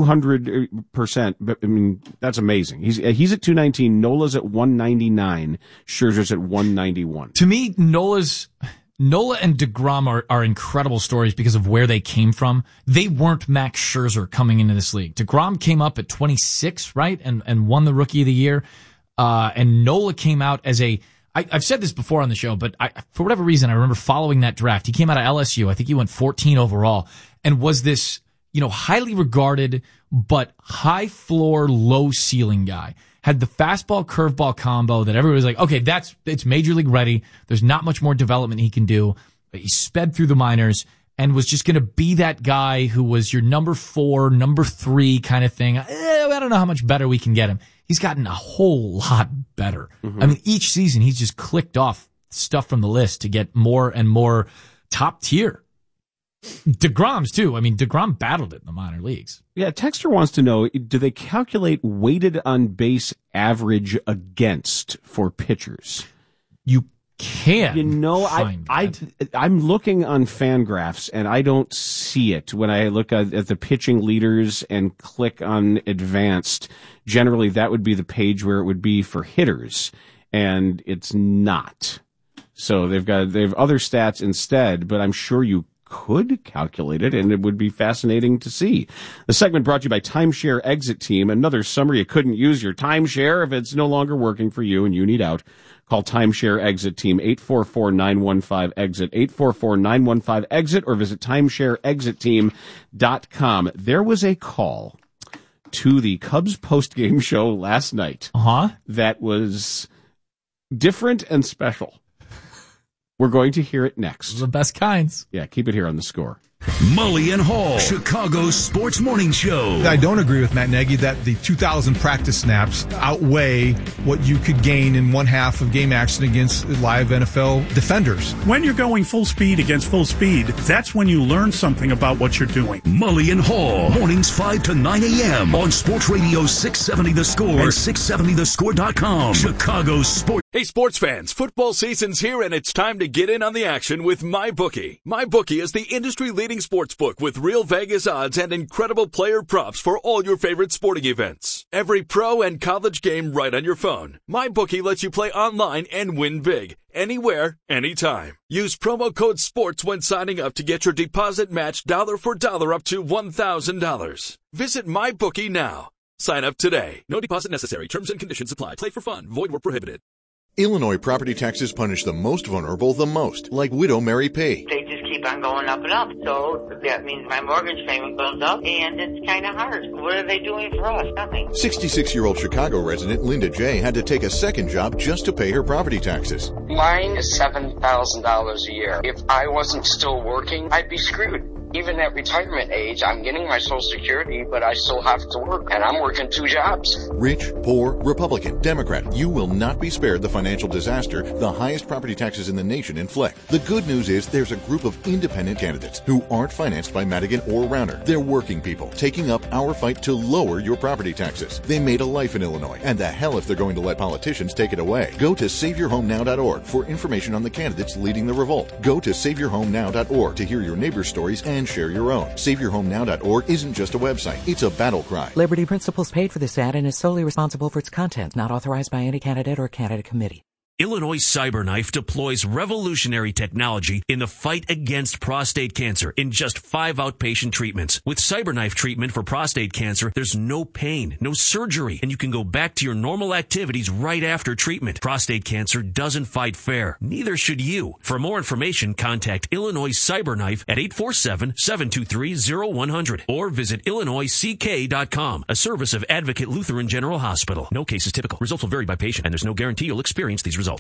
200%. I mean, that's amazing. He's at 219. Nola's at 199. Scherzer's at 191. To me, Nola and DeGrom are incredible stories because of where they came from. They weren't Max Scherzer coming into this league. DeGrom came up at 26, right, and won the Rookie of the Year. And Nola came out as I've said this before on the show, but for whatever reason, I remember following that draft. He came out of LSU. I think he went 14 overall and was this highly regarded, but high floor, low ceiling guy. Had the fastball curveball combo that everybody was like, okay, it's major league ready. There's not much more development he can do. But he sped through the minors and was just going to be that guy who was your number 4, number 3 kind of thing. I don't know how much better we can get him. He's gotten a whole lot better. Mm-hmm. I mean, each season he's just clicked off stuff from the list to get more and more top tier. DeGrom's too. I mean, DeGrom battled it in the minor leagues. Yeah, Texter wants to know, do they calculate weighted on base average against for pitchers? You can. I'm looking on Fangraphs and I don't see it when I look at the pitching leaders and click on advanced. Generally, that would be the page where it would be for hitters, and it's not. So they have other stats instead, but I'm sure you could calculate it, and it would be fascinating to see. The segment brought to you by Timeshare Exit Team. Another summer you couldn't use your timeshare if it's no longer working for you and you need out. Call Timeshare Exit Team, 844-915-EXIT, 844-915-EXIT, or visit timeshareexitteam.com. There was a call to the Cubs postgame show last night that was different and special. We're going to hear it next. The best kinds. Yeah, keep it here on The Score. Mully and Hall, Chicago's sports morning show. I don't agree with Matt Nagy that the 2,000 practice snaps outweigh what you could gain in one half of game action against live NFL defenders. When you're going full speed against full speed, that's when you learn something about what you're doing. Mully and Hall, mornings 5 to 9 a.m. on Sports Radio 670 The Score and 670thescore.com. Chicago's sports. Hey, sports fans, football season's here, and it's time to get in on the action with MyBookie. MyBookie is the industry-leading sports book with real Vegas odds and incredible player props for all your favorite sporting events. Every pro and college game right on your phone. MyBookie lets you play online and win big, anywhere, anytime. Use promo code SPORTS when signing up to get your deposit matched dollar for dollar up to $1,000. Visit MyBookie now. Sign up today. No deposit necessary. Terms and conditions apply. Play for fun. Void where prohibited. Illinois property taxes punish the most vulnerable the most, like Widow Mary P. They just keep on going up and up, so that means my mortgage payment goes up, and it's kind of hard. What are they doing for us? Nothing. 66-year-old Chicago resident Linda J. had to take a second job just to pay her property taxes. Mine is $7,000 a year. If I wasn't still working, I'd be screwed. Even at retirement age, I'm getting my Social Security, but I still have to work, and I'm working 2 jobs. Rich, poor, Republican, Democrat, you will not be spared the financial disaster the highest property taxes in the nation inflict. The good news is there's a group of independent candidates who aren't financed by Madigan or Rauner. They're working people, taking up our fight to lower your property taxes. They made a life in Illinois, and the hell if they're going to let politicians take it away. Go to SaveYourHomeNow.org for information on the candidates leading the revolt. Go to SaveYourHomeNow.org to hear your neighbors' stories and share your own. SaveYourHomeNow.org isn't just a website, it's a battle cry. Liberty Principles paid for this ad and is solely responsible for its content, not authorized by any candidate or candidate committee. Illinois CyberKnife deploys revolutionary technology in the fight against prostate cancer in just 5 outpatient treatments. With CyberKnife treatment for prostate cancer, there's no pain, no surgery, and you can go back to your normal activities right after treatment. Prostate cancer doesn't fight fair. Neither should you. For more information, contact Illinois CyberKnife at 847-723-0100 or visit IllinoisCK.com, a service of Advocate Lutheran General Hospital. No case is typical. Results will vary by patient, and there's no guarantee you'll experience these results.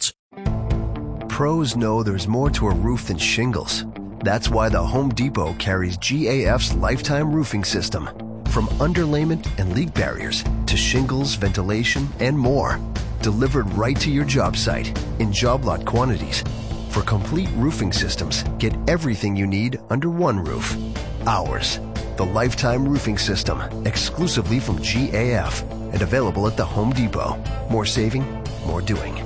Pros know there's more to a roof than shingles. That's why the Home Depot carries GAF's Lifetime Roofing System. From underlayment and leak barriers to shingles, ventilation, and more. Delivered right to your job site in job lot quantities. For complete roofing systems, get everything you need under one roof. Ours. The Lifetime Roofing System, exclusively from GAF and available at the Home Depot. More saving, more doing.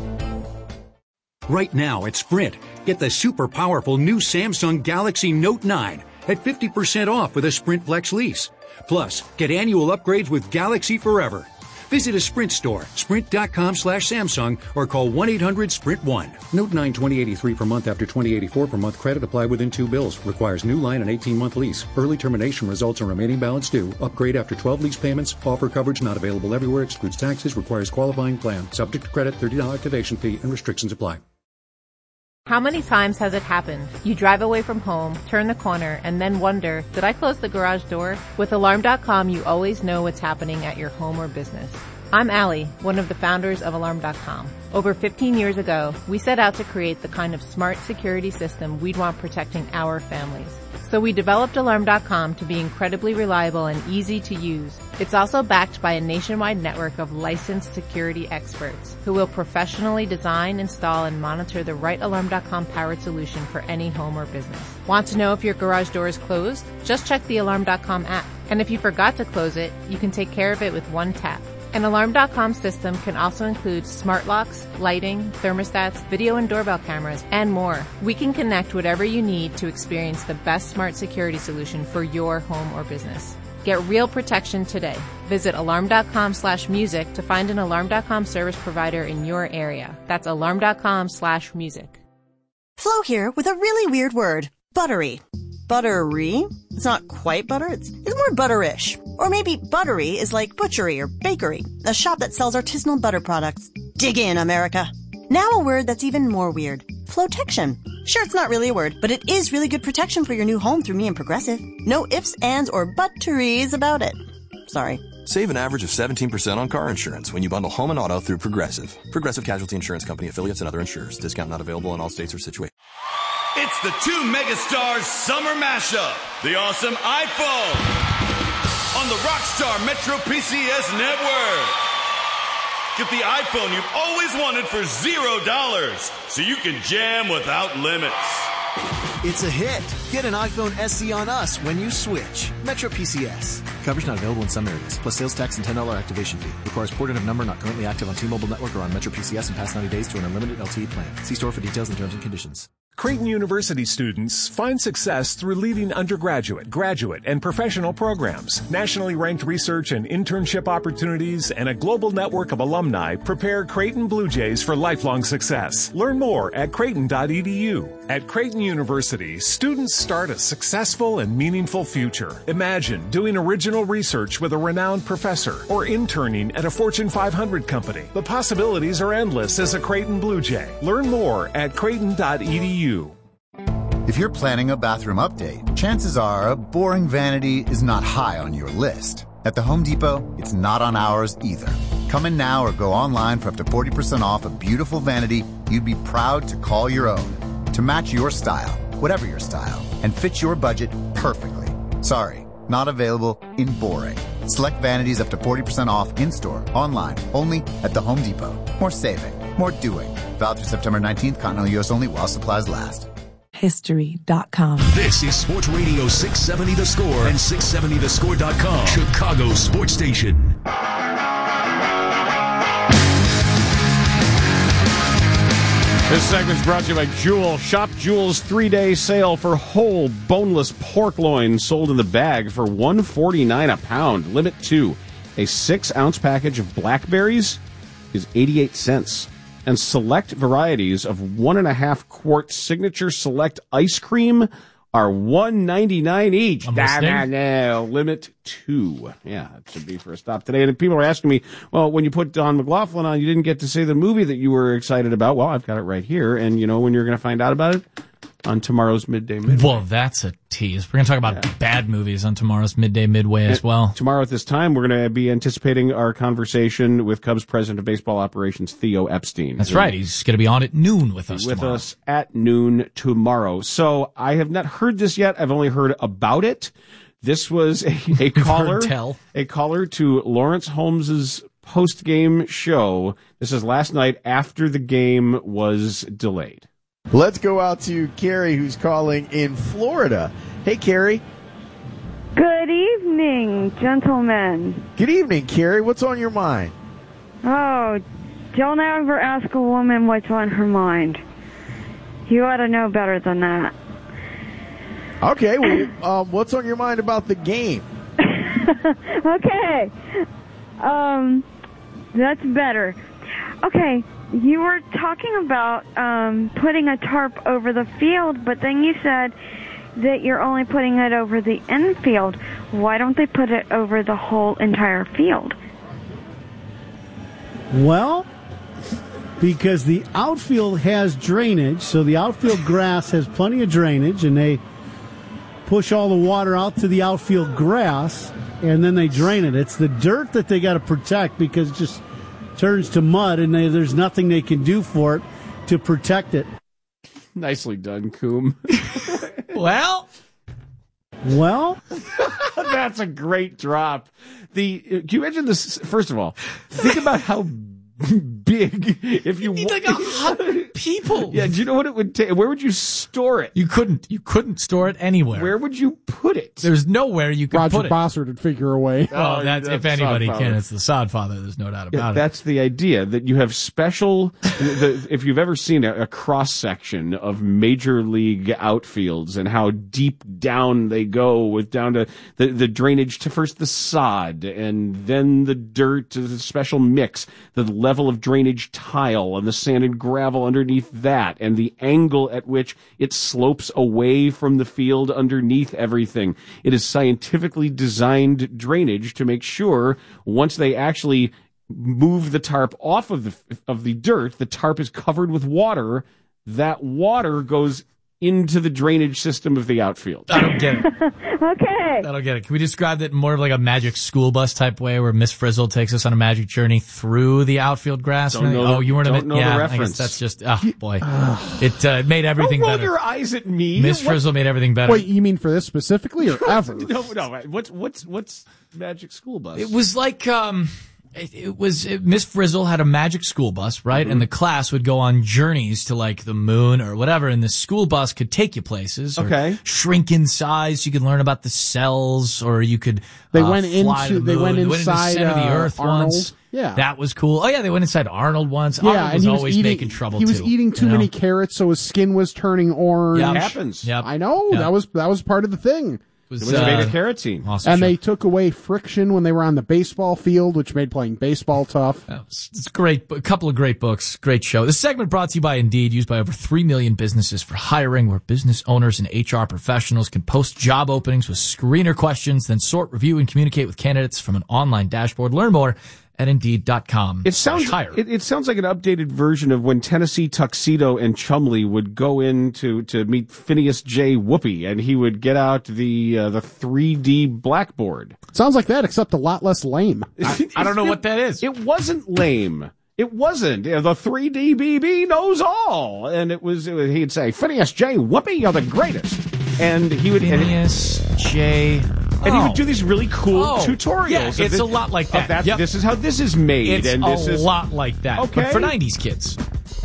Right now at Sprint, get the super powerful new Samsung Galaxy Note 9 at 50% off with a Sprint Flex lease. Plus, get annual upgrades with Galaxy Forever. Visit a Sprint store, sprint.com/Samsung, or call 1-800-SPRINT1. Note 9 2083 per month after 2084 per month credit applied within 2 bills. Requires new line and 18-month lease. Early termination results in remaining balance due. Upgrade after 12 lease payments. Offer coverage not available everywhere. Excludes taxes. Requires qualifying plan. Subject to credit, $30 activation fee, and restrictions apply. How many times has it happened? You drive away from home, turn the corner, and then wonder, did I close the garage door? With Alarm.com, you always know what's happening at your home or business. I'm Allie, one of the founders of Alarm.com. Over 15 years ago, we set out to create the kind of smart security system we'd want protecting our families. So we developed Alarm.com to be incredibly reliable and easy to use. It's also backed by a nationwide network of licensed security experts who will professionally design, install, and monitor the right Alarm.com powered solution for any home or business. Want to know if your garage door is closed? Just check the Alarm.com app. And if you forgot to close it, you can take care of it with one tap. An Alarm.com system can also include smart locks, lighting, thermostats, video and doorbell cameras, and more. We can connect whatever you need to experience the best smart security solution for your home or business. Get real protection today. Visit alarm.com/music to find an Alarm.com service provider in your area. That's alarm.com/music. Flo here with a really weird word. Buttery. buttery. It's not quite butter. It's more butterish. Or maybe buttery is like butchery or bakery, a shop that sells artisanal butter products. Dig in, America. Now a word that's even more weird. Flotection. Sure, it's not really a word, but it is really good protection for your new home through me and Progressive. No ifs, ands, or butteries about it. Sorry. Save an average of 17% on car insurance when you bundle home and auto through Progressive. Progressive Casualty Insurance Company, affiliates, and other insurers. Discount not available in all states or situations. It's the two megastars summer mashup. The awesome iPhone on the Rockstar Metro PCS network. Get the iPhone you've always wanted for $0 so you can jam without limits. It's a hit. Get an iPhone SE on us when you switch. Metro PCS. Coverage not available in some areas, plus sales tax and $10 activation fee. Requires porting of number not currently active on T-Mobile network or on Metro PCS in past 90 days to an unlimited LTE plan. See store for details and terms and conditions. Creighton University students find success through leading undergraduate, graduate, and professional programs. Nationally ranked research and internship opportunities and a global network of alumni prepare Creighton Blue Jays for lifelong success. Learn more at creighton.edu. At Creighton University, students start a successful and meaningful future. Imagine doing original research with a renowned professor or interning at a Fortune 500 company. The possibilities are endless as a Creighton Blue Jay. Learn more at creighton.edu. If you're planning a bathroom update, chances are a boring vanity is not high on your list. At the Home Depot, it's not on ours either. Come in now or go online for up to 40% off a beautiful vanity you'd be proud to call your own. To match your style, whatever your style, and fit your budget perfectly. Sorry, not available in boring. Select vanities up to 40% off in-store, online, only at the Home Depot. More saving, more doing. Valid through September 19th, continental U.S. only while supplies last. History.com. This is Sports Radio 670 The Score and 670thescore.com. Chicago's sports station. This segment is brought to you by Jewel. Shop Jewel's 3-day sale for whole boneless pork loin sold in the bag for $1.49 a pound. Limit 2. A 6-ounce package of blackberries is 88 cents. And select varieties of 1.5 quart Signature Select ice cream are $1.99 each. Limit 2. Yeah, it should be for a stop today. And people are asking me, well, when you put Don McLaughlin on, you didn't get to say the movie that you were excited about. Well, I've got it right here. And you know when you're going to find out about it? On tomorrow's Midday Midway. Well, that's a tease. We're going to talk about bad movies on tomorrow's Midday Midway as well. Tomorrow at this time, we're going to be anticipating our conversation with Cubs President of Baseball Operations, Theo Epstein. That's right. He's going to be on at noon with us tomorrow. With us at noon tomorrow. So I have not heard this yet. I've only heard about it. This was a caller to Lawrence Holmes's post-game show. This is last night after the game was delayed. Let's go out to Carrie, who's calling in Florida. Hey, Carrie. Good evening, gentlemen. Good evening, Carrie. What's on your mind? Oh, don't ever ask a woman what's on her mind. You ought to know better than that. Okay, well, what's on your mind about the game? Okay. That's better. Okay. You were talking about putting a tarp over the field, but then you said that you're only putting it over the infield. Why don't they put it over the whole entire field? Well, because the outfield has drainage, so the outfield grass has plenty of drainage, and they push all the water out to the outfield grass, and then they drain it. It's the dirt that they got to protect because it just turns to mud, and there's nothing they can do for it to protect it. Nicely done, Coom. Well, that's a great drop. Can you imagine this? First of all, think about how big if you need like 100 people. Yeah, do you know what it would take? Where would you store it? You couldn't store it anywhere. Where would you put it? There's nowhere you could put it. Roger Bossert would figure a way. Oh, that's if anybody can, it's the Sodfather. There's no doubt about it. That's the idea, that you have special. If you've ever seen a cross section of major league outfields and how deep down they go down to the drainage to first the sod and then the dirt to the special mix, the level of drainage drainage tile and the sand and gravel underneath that and the angle at which it slopes away from the field underneath everything. It is scientifically designed drainage to make sure once they actually move the tarp off of the dirt, the tarp is covered with water. That water goes into the drainage system of the outfield. I don't get it. Okay. I don't get it. Can we describe that more of like a magic school bus type way where Miss Frizzle takes us on a magic journey through the outfield grass? You weren't the the reference. I guess that's just, boy. It made everything don't better. Roll your eyes at me. Miss Frizzle made everything better. Wait, you mean for this specifically or ever? No. What's magic school bus? It was like, Miss Frizzle had a magic school bus, right? Mm-hmm. And the class would go on journeys to like the moon or whatever, and the school bus could take you places. Okay. Shrink in size. You could learn about the cells, or you could They went fly to the moon. they went inside the center of the earth Arnold. once. Yeah. That was cool. Oh yeah, they went inside Arnold once. Yeah, Arnold and was he was always eating, making trouble He was too, eating too many carrots, so his skin was turning orange. It happens. Yep. I know. Yep. that was part of the thing. It was beta-carotene. Awesome and show. they took away friction when they were on the baseball field, which made playing baseball tough. It's great. A couple of great books. Great show. This segment brought to you by Indeed, used by over 3 million businesses for hiring, where business owners and HR professionals can post job openings with screener questions, then sort, review, and communicate with candidates from an online dashboard. Learn more at Indeed.com. It sounds like an updated version of when Tennessee Tuxedo and Chumley would go in to meet Phineas J. Whoopi, and he would get out the 3D blackboard. Sounds like that, except a lot less lame. I don't know what that is. It wasn't lame. It wasn't. The 3D BB knows all. And he'd say, Phineas J. Whoopi, you're the greatest. And he would... Phineas J. And he would do these really cool tutorials. Yeah, it's a lot like that. Yep. This is how this is made. It's a lot like that. Okay. But for 90s kids.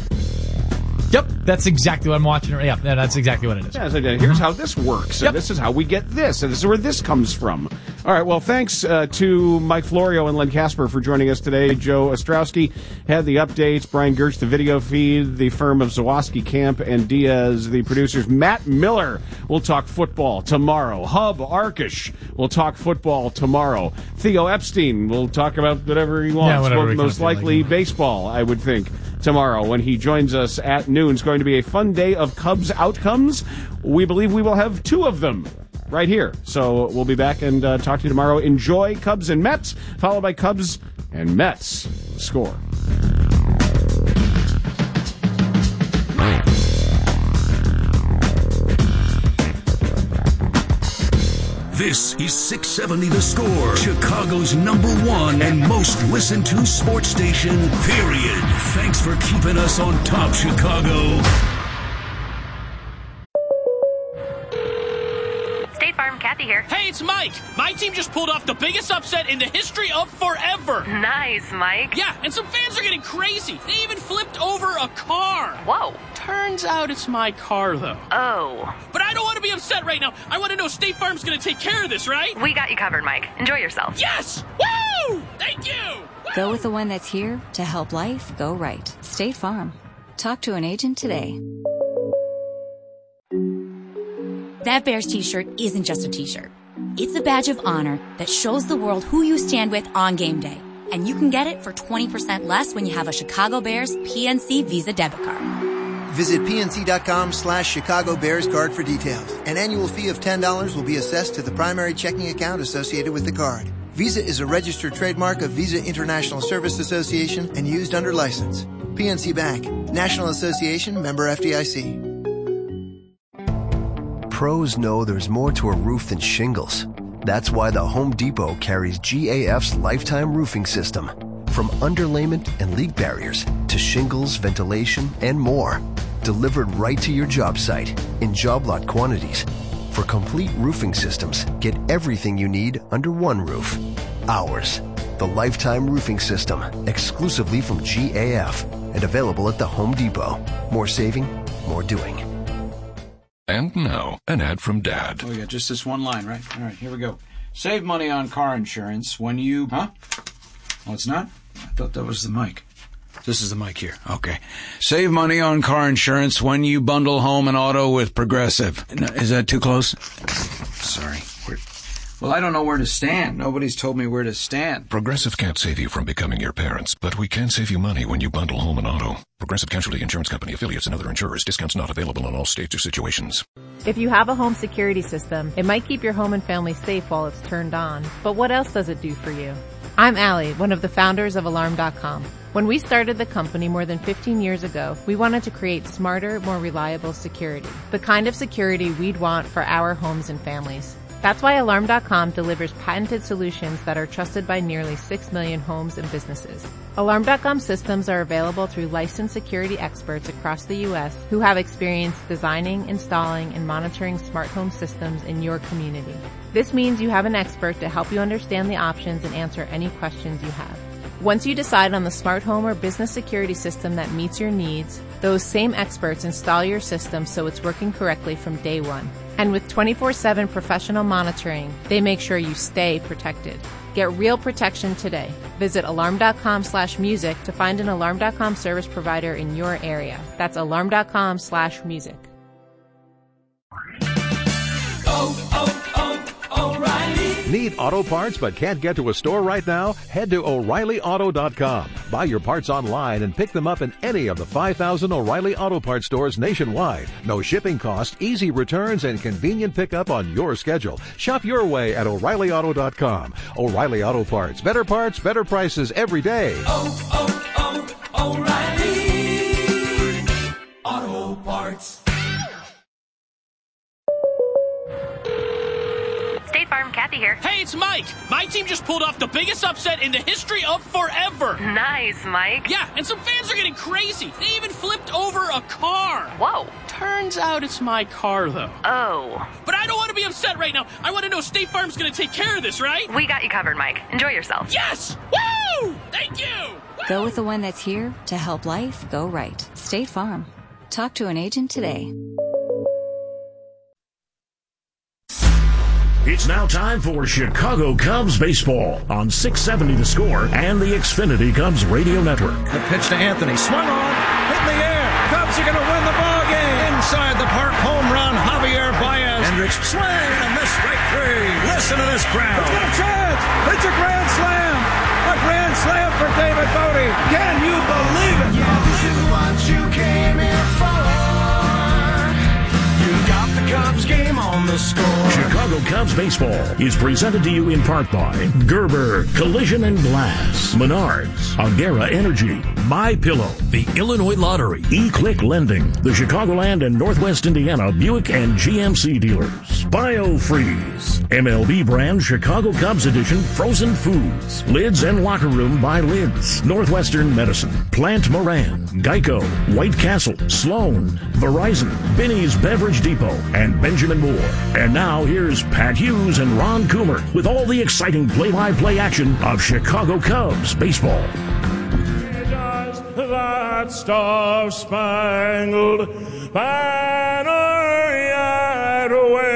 Yep, that's exactly what I'm watching. Yeah, that's exactly what it is. Yeah, so here's how this works, and this is how we get this, and this is where this comes from. All right, well, thanks to Mike Florio and Len Casper for joining us today. Joe Ostrowski had the updates, Brian Gertz, the video feed, the firm of Zawoski, Camp, and Diaz, the producers. Matt Miller will talk football tomorrow. Hub Arkish will talk football tomorrow. Theo Epstein will talk about whatever he wants. Most likely baseball, I would think, tomorrow when he joins us at noon. It's going to be a fun day of Cubs outcomes. We believe we will have 2 of them right here. So we'll be back and talk to you tomorrow. Enjoy Cubs and Mets, followed by Cubs and Mets. Score. This is 670 The Score, Chicago's #1 and most listened to sports station, period. Thanks for keeping us on top, Chicago. State Farm, Kathy here. Hey, it's Mike. My team just pulled off the biggest upset in the history of forever. Nice, Mike. Yeah, and some fans are getting crazy. They even flipped over a car. Whoa. Turns out it's my car, though. Oh. But I don't want to be upset right now. I want to know State Farm's going to take care of this, right? We got you covered, Mike. Enjoy yourself. Yes! Woo! Thank you! Woo! Go with the one that's here to help life go right. State Farm. Talk to an agent today. That Bears t-shirt isn't just a t-shirt. It's a badge of honor that shows the world who you stand with on game day. And you can get it for 20% less when you have a Chicago Bears PNC Visa debit card. Visit PNC.com/Chicago Bears card for details. An annual fee of $10 will be assessed to the primary checking account associated with the card. Visa is a registered trademark of Visa International Service Association and used under license. PNC Bank, National Association, member FDIC. Pros know there's more to a roof than shingles. That's why the Home Depot carries GAF's Lifetime Roofing System. From underlayment and leak barriers to shingles, ventilation, and more. Delivered right to your job site in job lot quantities. For complete roofing systems, get everything you need under one roof. Ours. The Lifetime Roofing System, exclusively from GAF and available at the Home Depot. More saving, more doing. And now, an ad from Dad. Oh, we got just this one line, right? All right, here we go. Save money on car insurance when you... Huh? Oh, it's not? I thought that was the mic. This is the mic here. Okay. Save money on car insurance when you bundle home and auto with Progressive. No, is that too close? Sorry. Well, I don't know where to stand. Nobody's told me where to stand. Progressive can't save you from becoming your parents, but we can save you money when you bundle home and auto. Progressive Casualty Insurance Company, affiliates, and other insurers. Discounts not available in all states or situations. If you have a home security system, it might keep your home and family safe while it's turned on. But what else does it do for you? I'm Allie, one of the founders of Alarm.com. When we started the company more than 15 years ago, we wanted to create smarter, more reliable security. The kind of security we'd want for our homes and families. That's why Alarm.com delivers patented solutions that are trusted by nearly 6 million homes and businesses. Alarm.com systems are available through licensed security experts across the U.S. who have experience designing, installing, and monitoring smart home systems in your community. This means you have an expert to help you understand the options and answer any questions you have. Once you decide on the smart home or business security system that meets your needs, those same experts install your system so it's working correctly from day one. And with 24/7 professional monitoring, they make sure you stay protected. Get real protection today. Visit alarm.com/music to find an Alarm.com service provider in your area. That's alarm.com/music. O'Reilly. Need auto parts but can't get to a store right now? Head to O'ReillyAuto.com. Buy your parts online and pick them up in any of the 5,000 O'Reilly Auto Parts stores nationwide. No shipping cost, easy returns, and convenient pickup on your schedule. Shop your way at O'ReillyAuto.com. O'Reilly Auto Parts. Better prices every day. O'Reilly Auto Parts. State Farm, Kathy here. Hey, it's Mike. My team just pulled off the biggest upset in the history of forever. Nice, Mike. Yeah, and some fans are getting crazy. They even flipped over a car. Whoa. Turns out it's my car, though. Oh. But I don't want to be upset right now. I want to know State Farm's going to take care of this, right? We got you covered, Mike. Enjoy yourself. Yes! Woo! Thank you! Woo! Go with the one that's here to help life go right. State Farm. Talk to an agent today. It's now time for Chicago Cubs baseball on 670 The Score and the Xfinity Cubs radio network. The pitch to Anthony. Swung on. Hit in the air. Cubs are going to win the ball game. Inside the park. Home run. Javier Baez. Hendricks. Swing and a miss. Strike three. Listen to this crowd. It's got a chance. It's a grand slam. A grand slam for David Bodie. Can you believe it? Yeah, this is what you came here for. You got the Cubs game on the Score. Chicago Cubs baseball is presented to you in part by Gerber Collision and Glass, Menards, Agera Energy, MyPillow, the Illinois Lottery, eClick Lending, the Chicagoland and Northwest Indiana Buick and GMC dealers, BioFreeze, MLB brand Chicago Cubs edition frozen foods, Lids and Locker Room by Lids, Northwestern Medicine, Plant Moran, Geico, White Castle, Sloan, Verizon, Binny's Beverage Depot, and Benjamin Moore. And now here's Pat Hughes and Ron Coomer with all the exciting play-by-play action of Chicago Cubs baseball. That star-spangled banner yet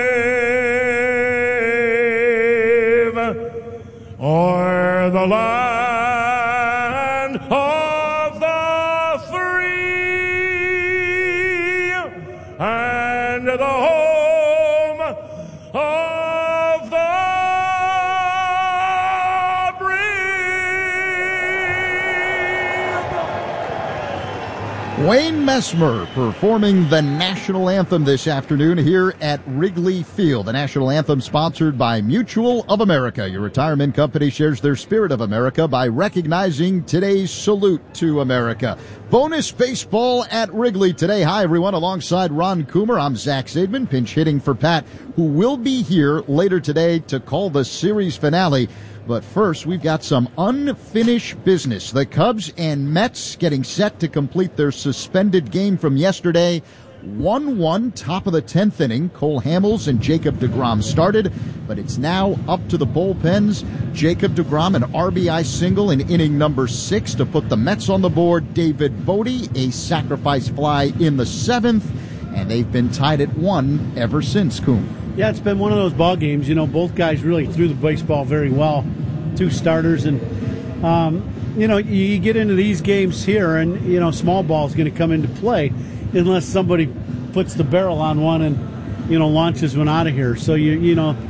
wave o'er the land of the free and the home of the Wayne Messmer performing the national anthem this afternoon here at Wrigley Field. The national anthem sponsored by Mutual of America. Your retirement company shares their spirit of America by recognizing today's salute to America. Bonus baseball at Wrigley today. Hi, everyone. Alongside Ron Coomer, I'm Zach Zaidman, pinch hitting for Pat, who will be here later today to call the series finale. But first, we've got some unfinished business. The Cubs and Mets getting set to complete their suspended game from yesterday. 1-1, top of the 10th inning. Cole Hamels and Jacob deGrom started, but it's now up to the bullpens. Jacob deGrom, an RBI single in inning number 6 to put the Mets on the board. David Bodie, a sacrifice fly in the 7th, and they've been tied at 1 ever since, Coon. Yeah, it's been one of those ball games. You know, both guys really threw the baseball very well. Two starters, and you know, you get into these games here, and you know, small ball is going to come into play unless somebody puts the barrel on one and you know launches one out of here. So you know,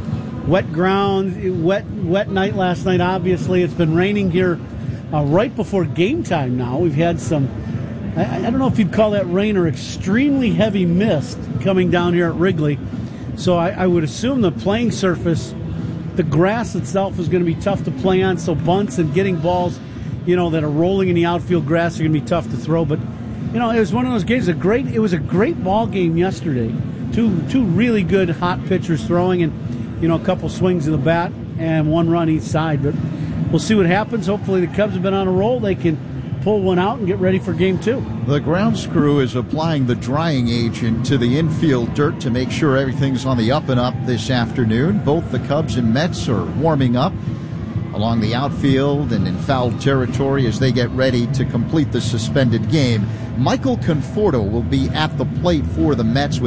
Wet ground, wet night last night, obviously. It's been raining here right before game time now. We've had some, I don't know if you'd call that rain or extremely heavy mist coming down here at Wrigley. So I would assume the playing surface, the grass itself is going to be tough to play on, so bunts and getting balls, that are rolling in the outfield grass are going to be tough to throw. But, it was one of those games, it was a great ball game yesterday. Two really good hot pitchers throwing and, a couple swings of the bat and one run each side. But we'll see what happens. Hopefully the Cubs have been on a roll. They can pull one out and get ready for game 2. The grounds crew is applying the drying agent to the infield dirt to make sure everything's on the up and up this afternoon. Both the Cubs and Mets are warming up along the outfield and in foul territory as they get ready to complete the suspended game. Michael Conforto will be at the plate for the Mets with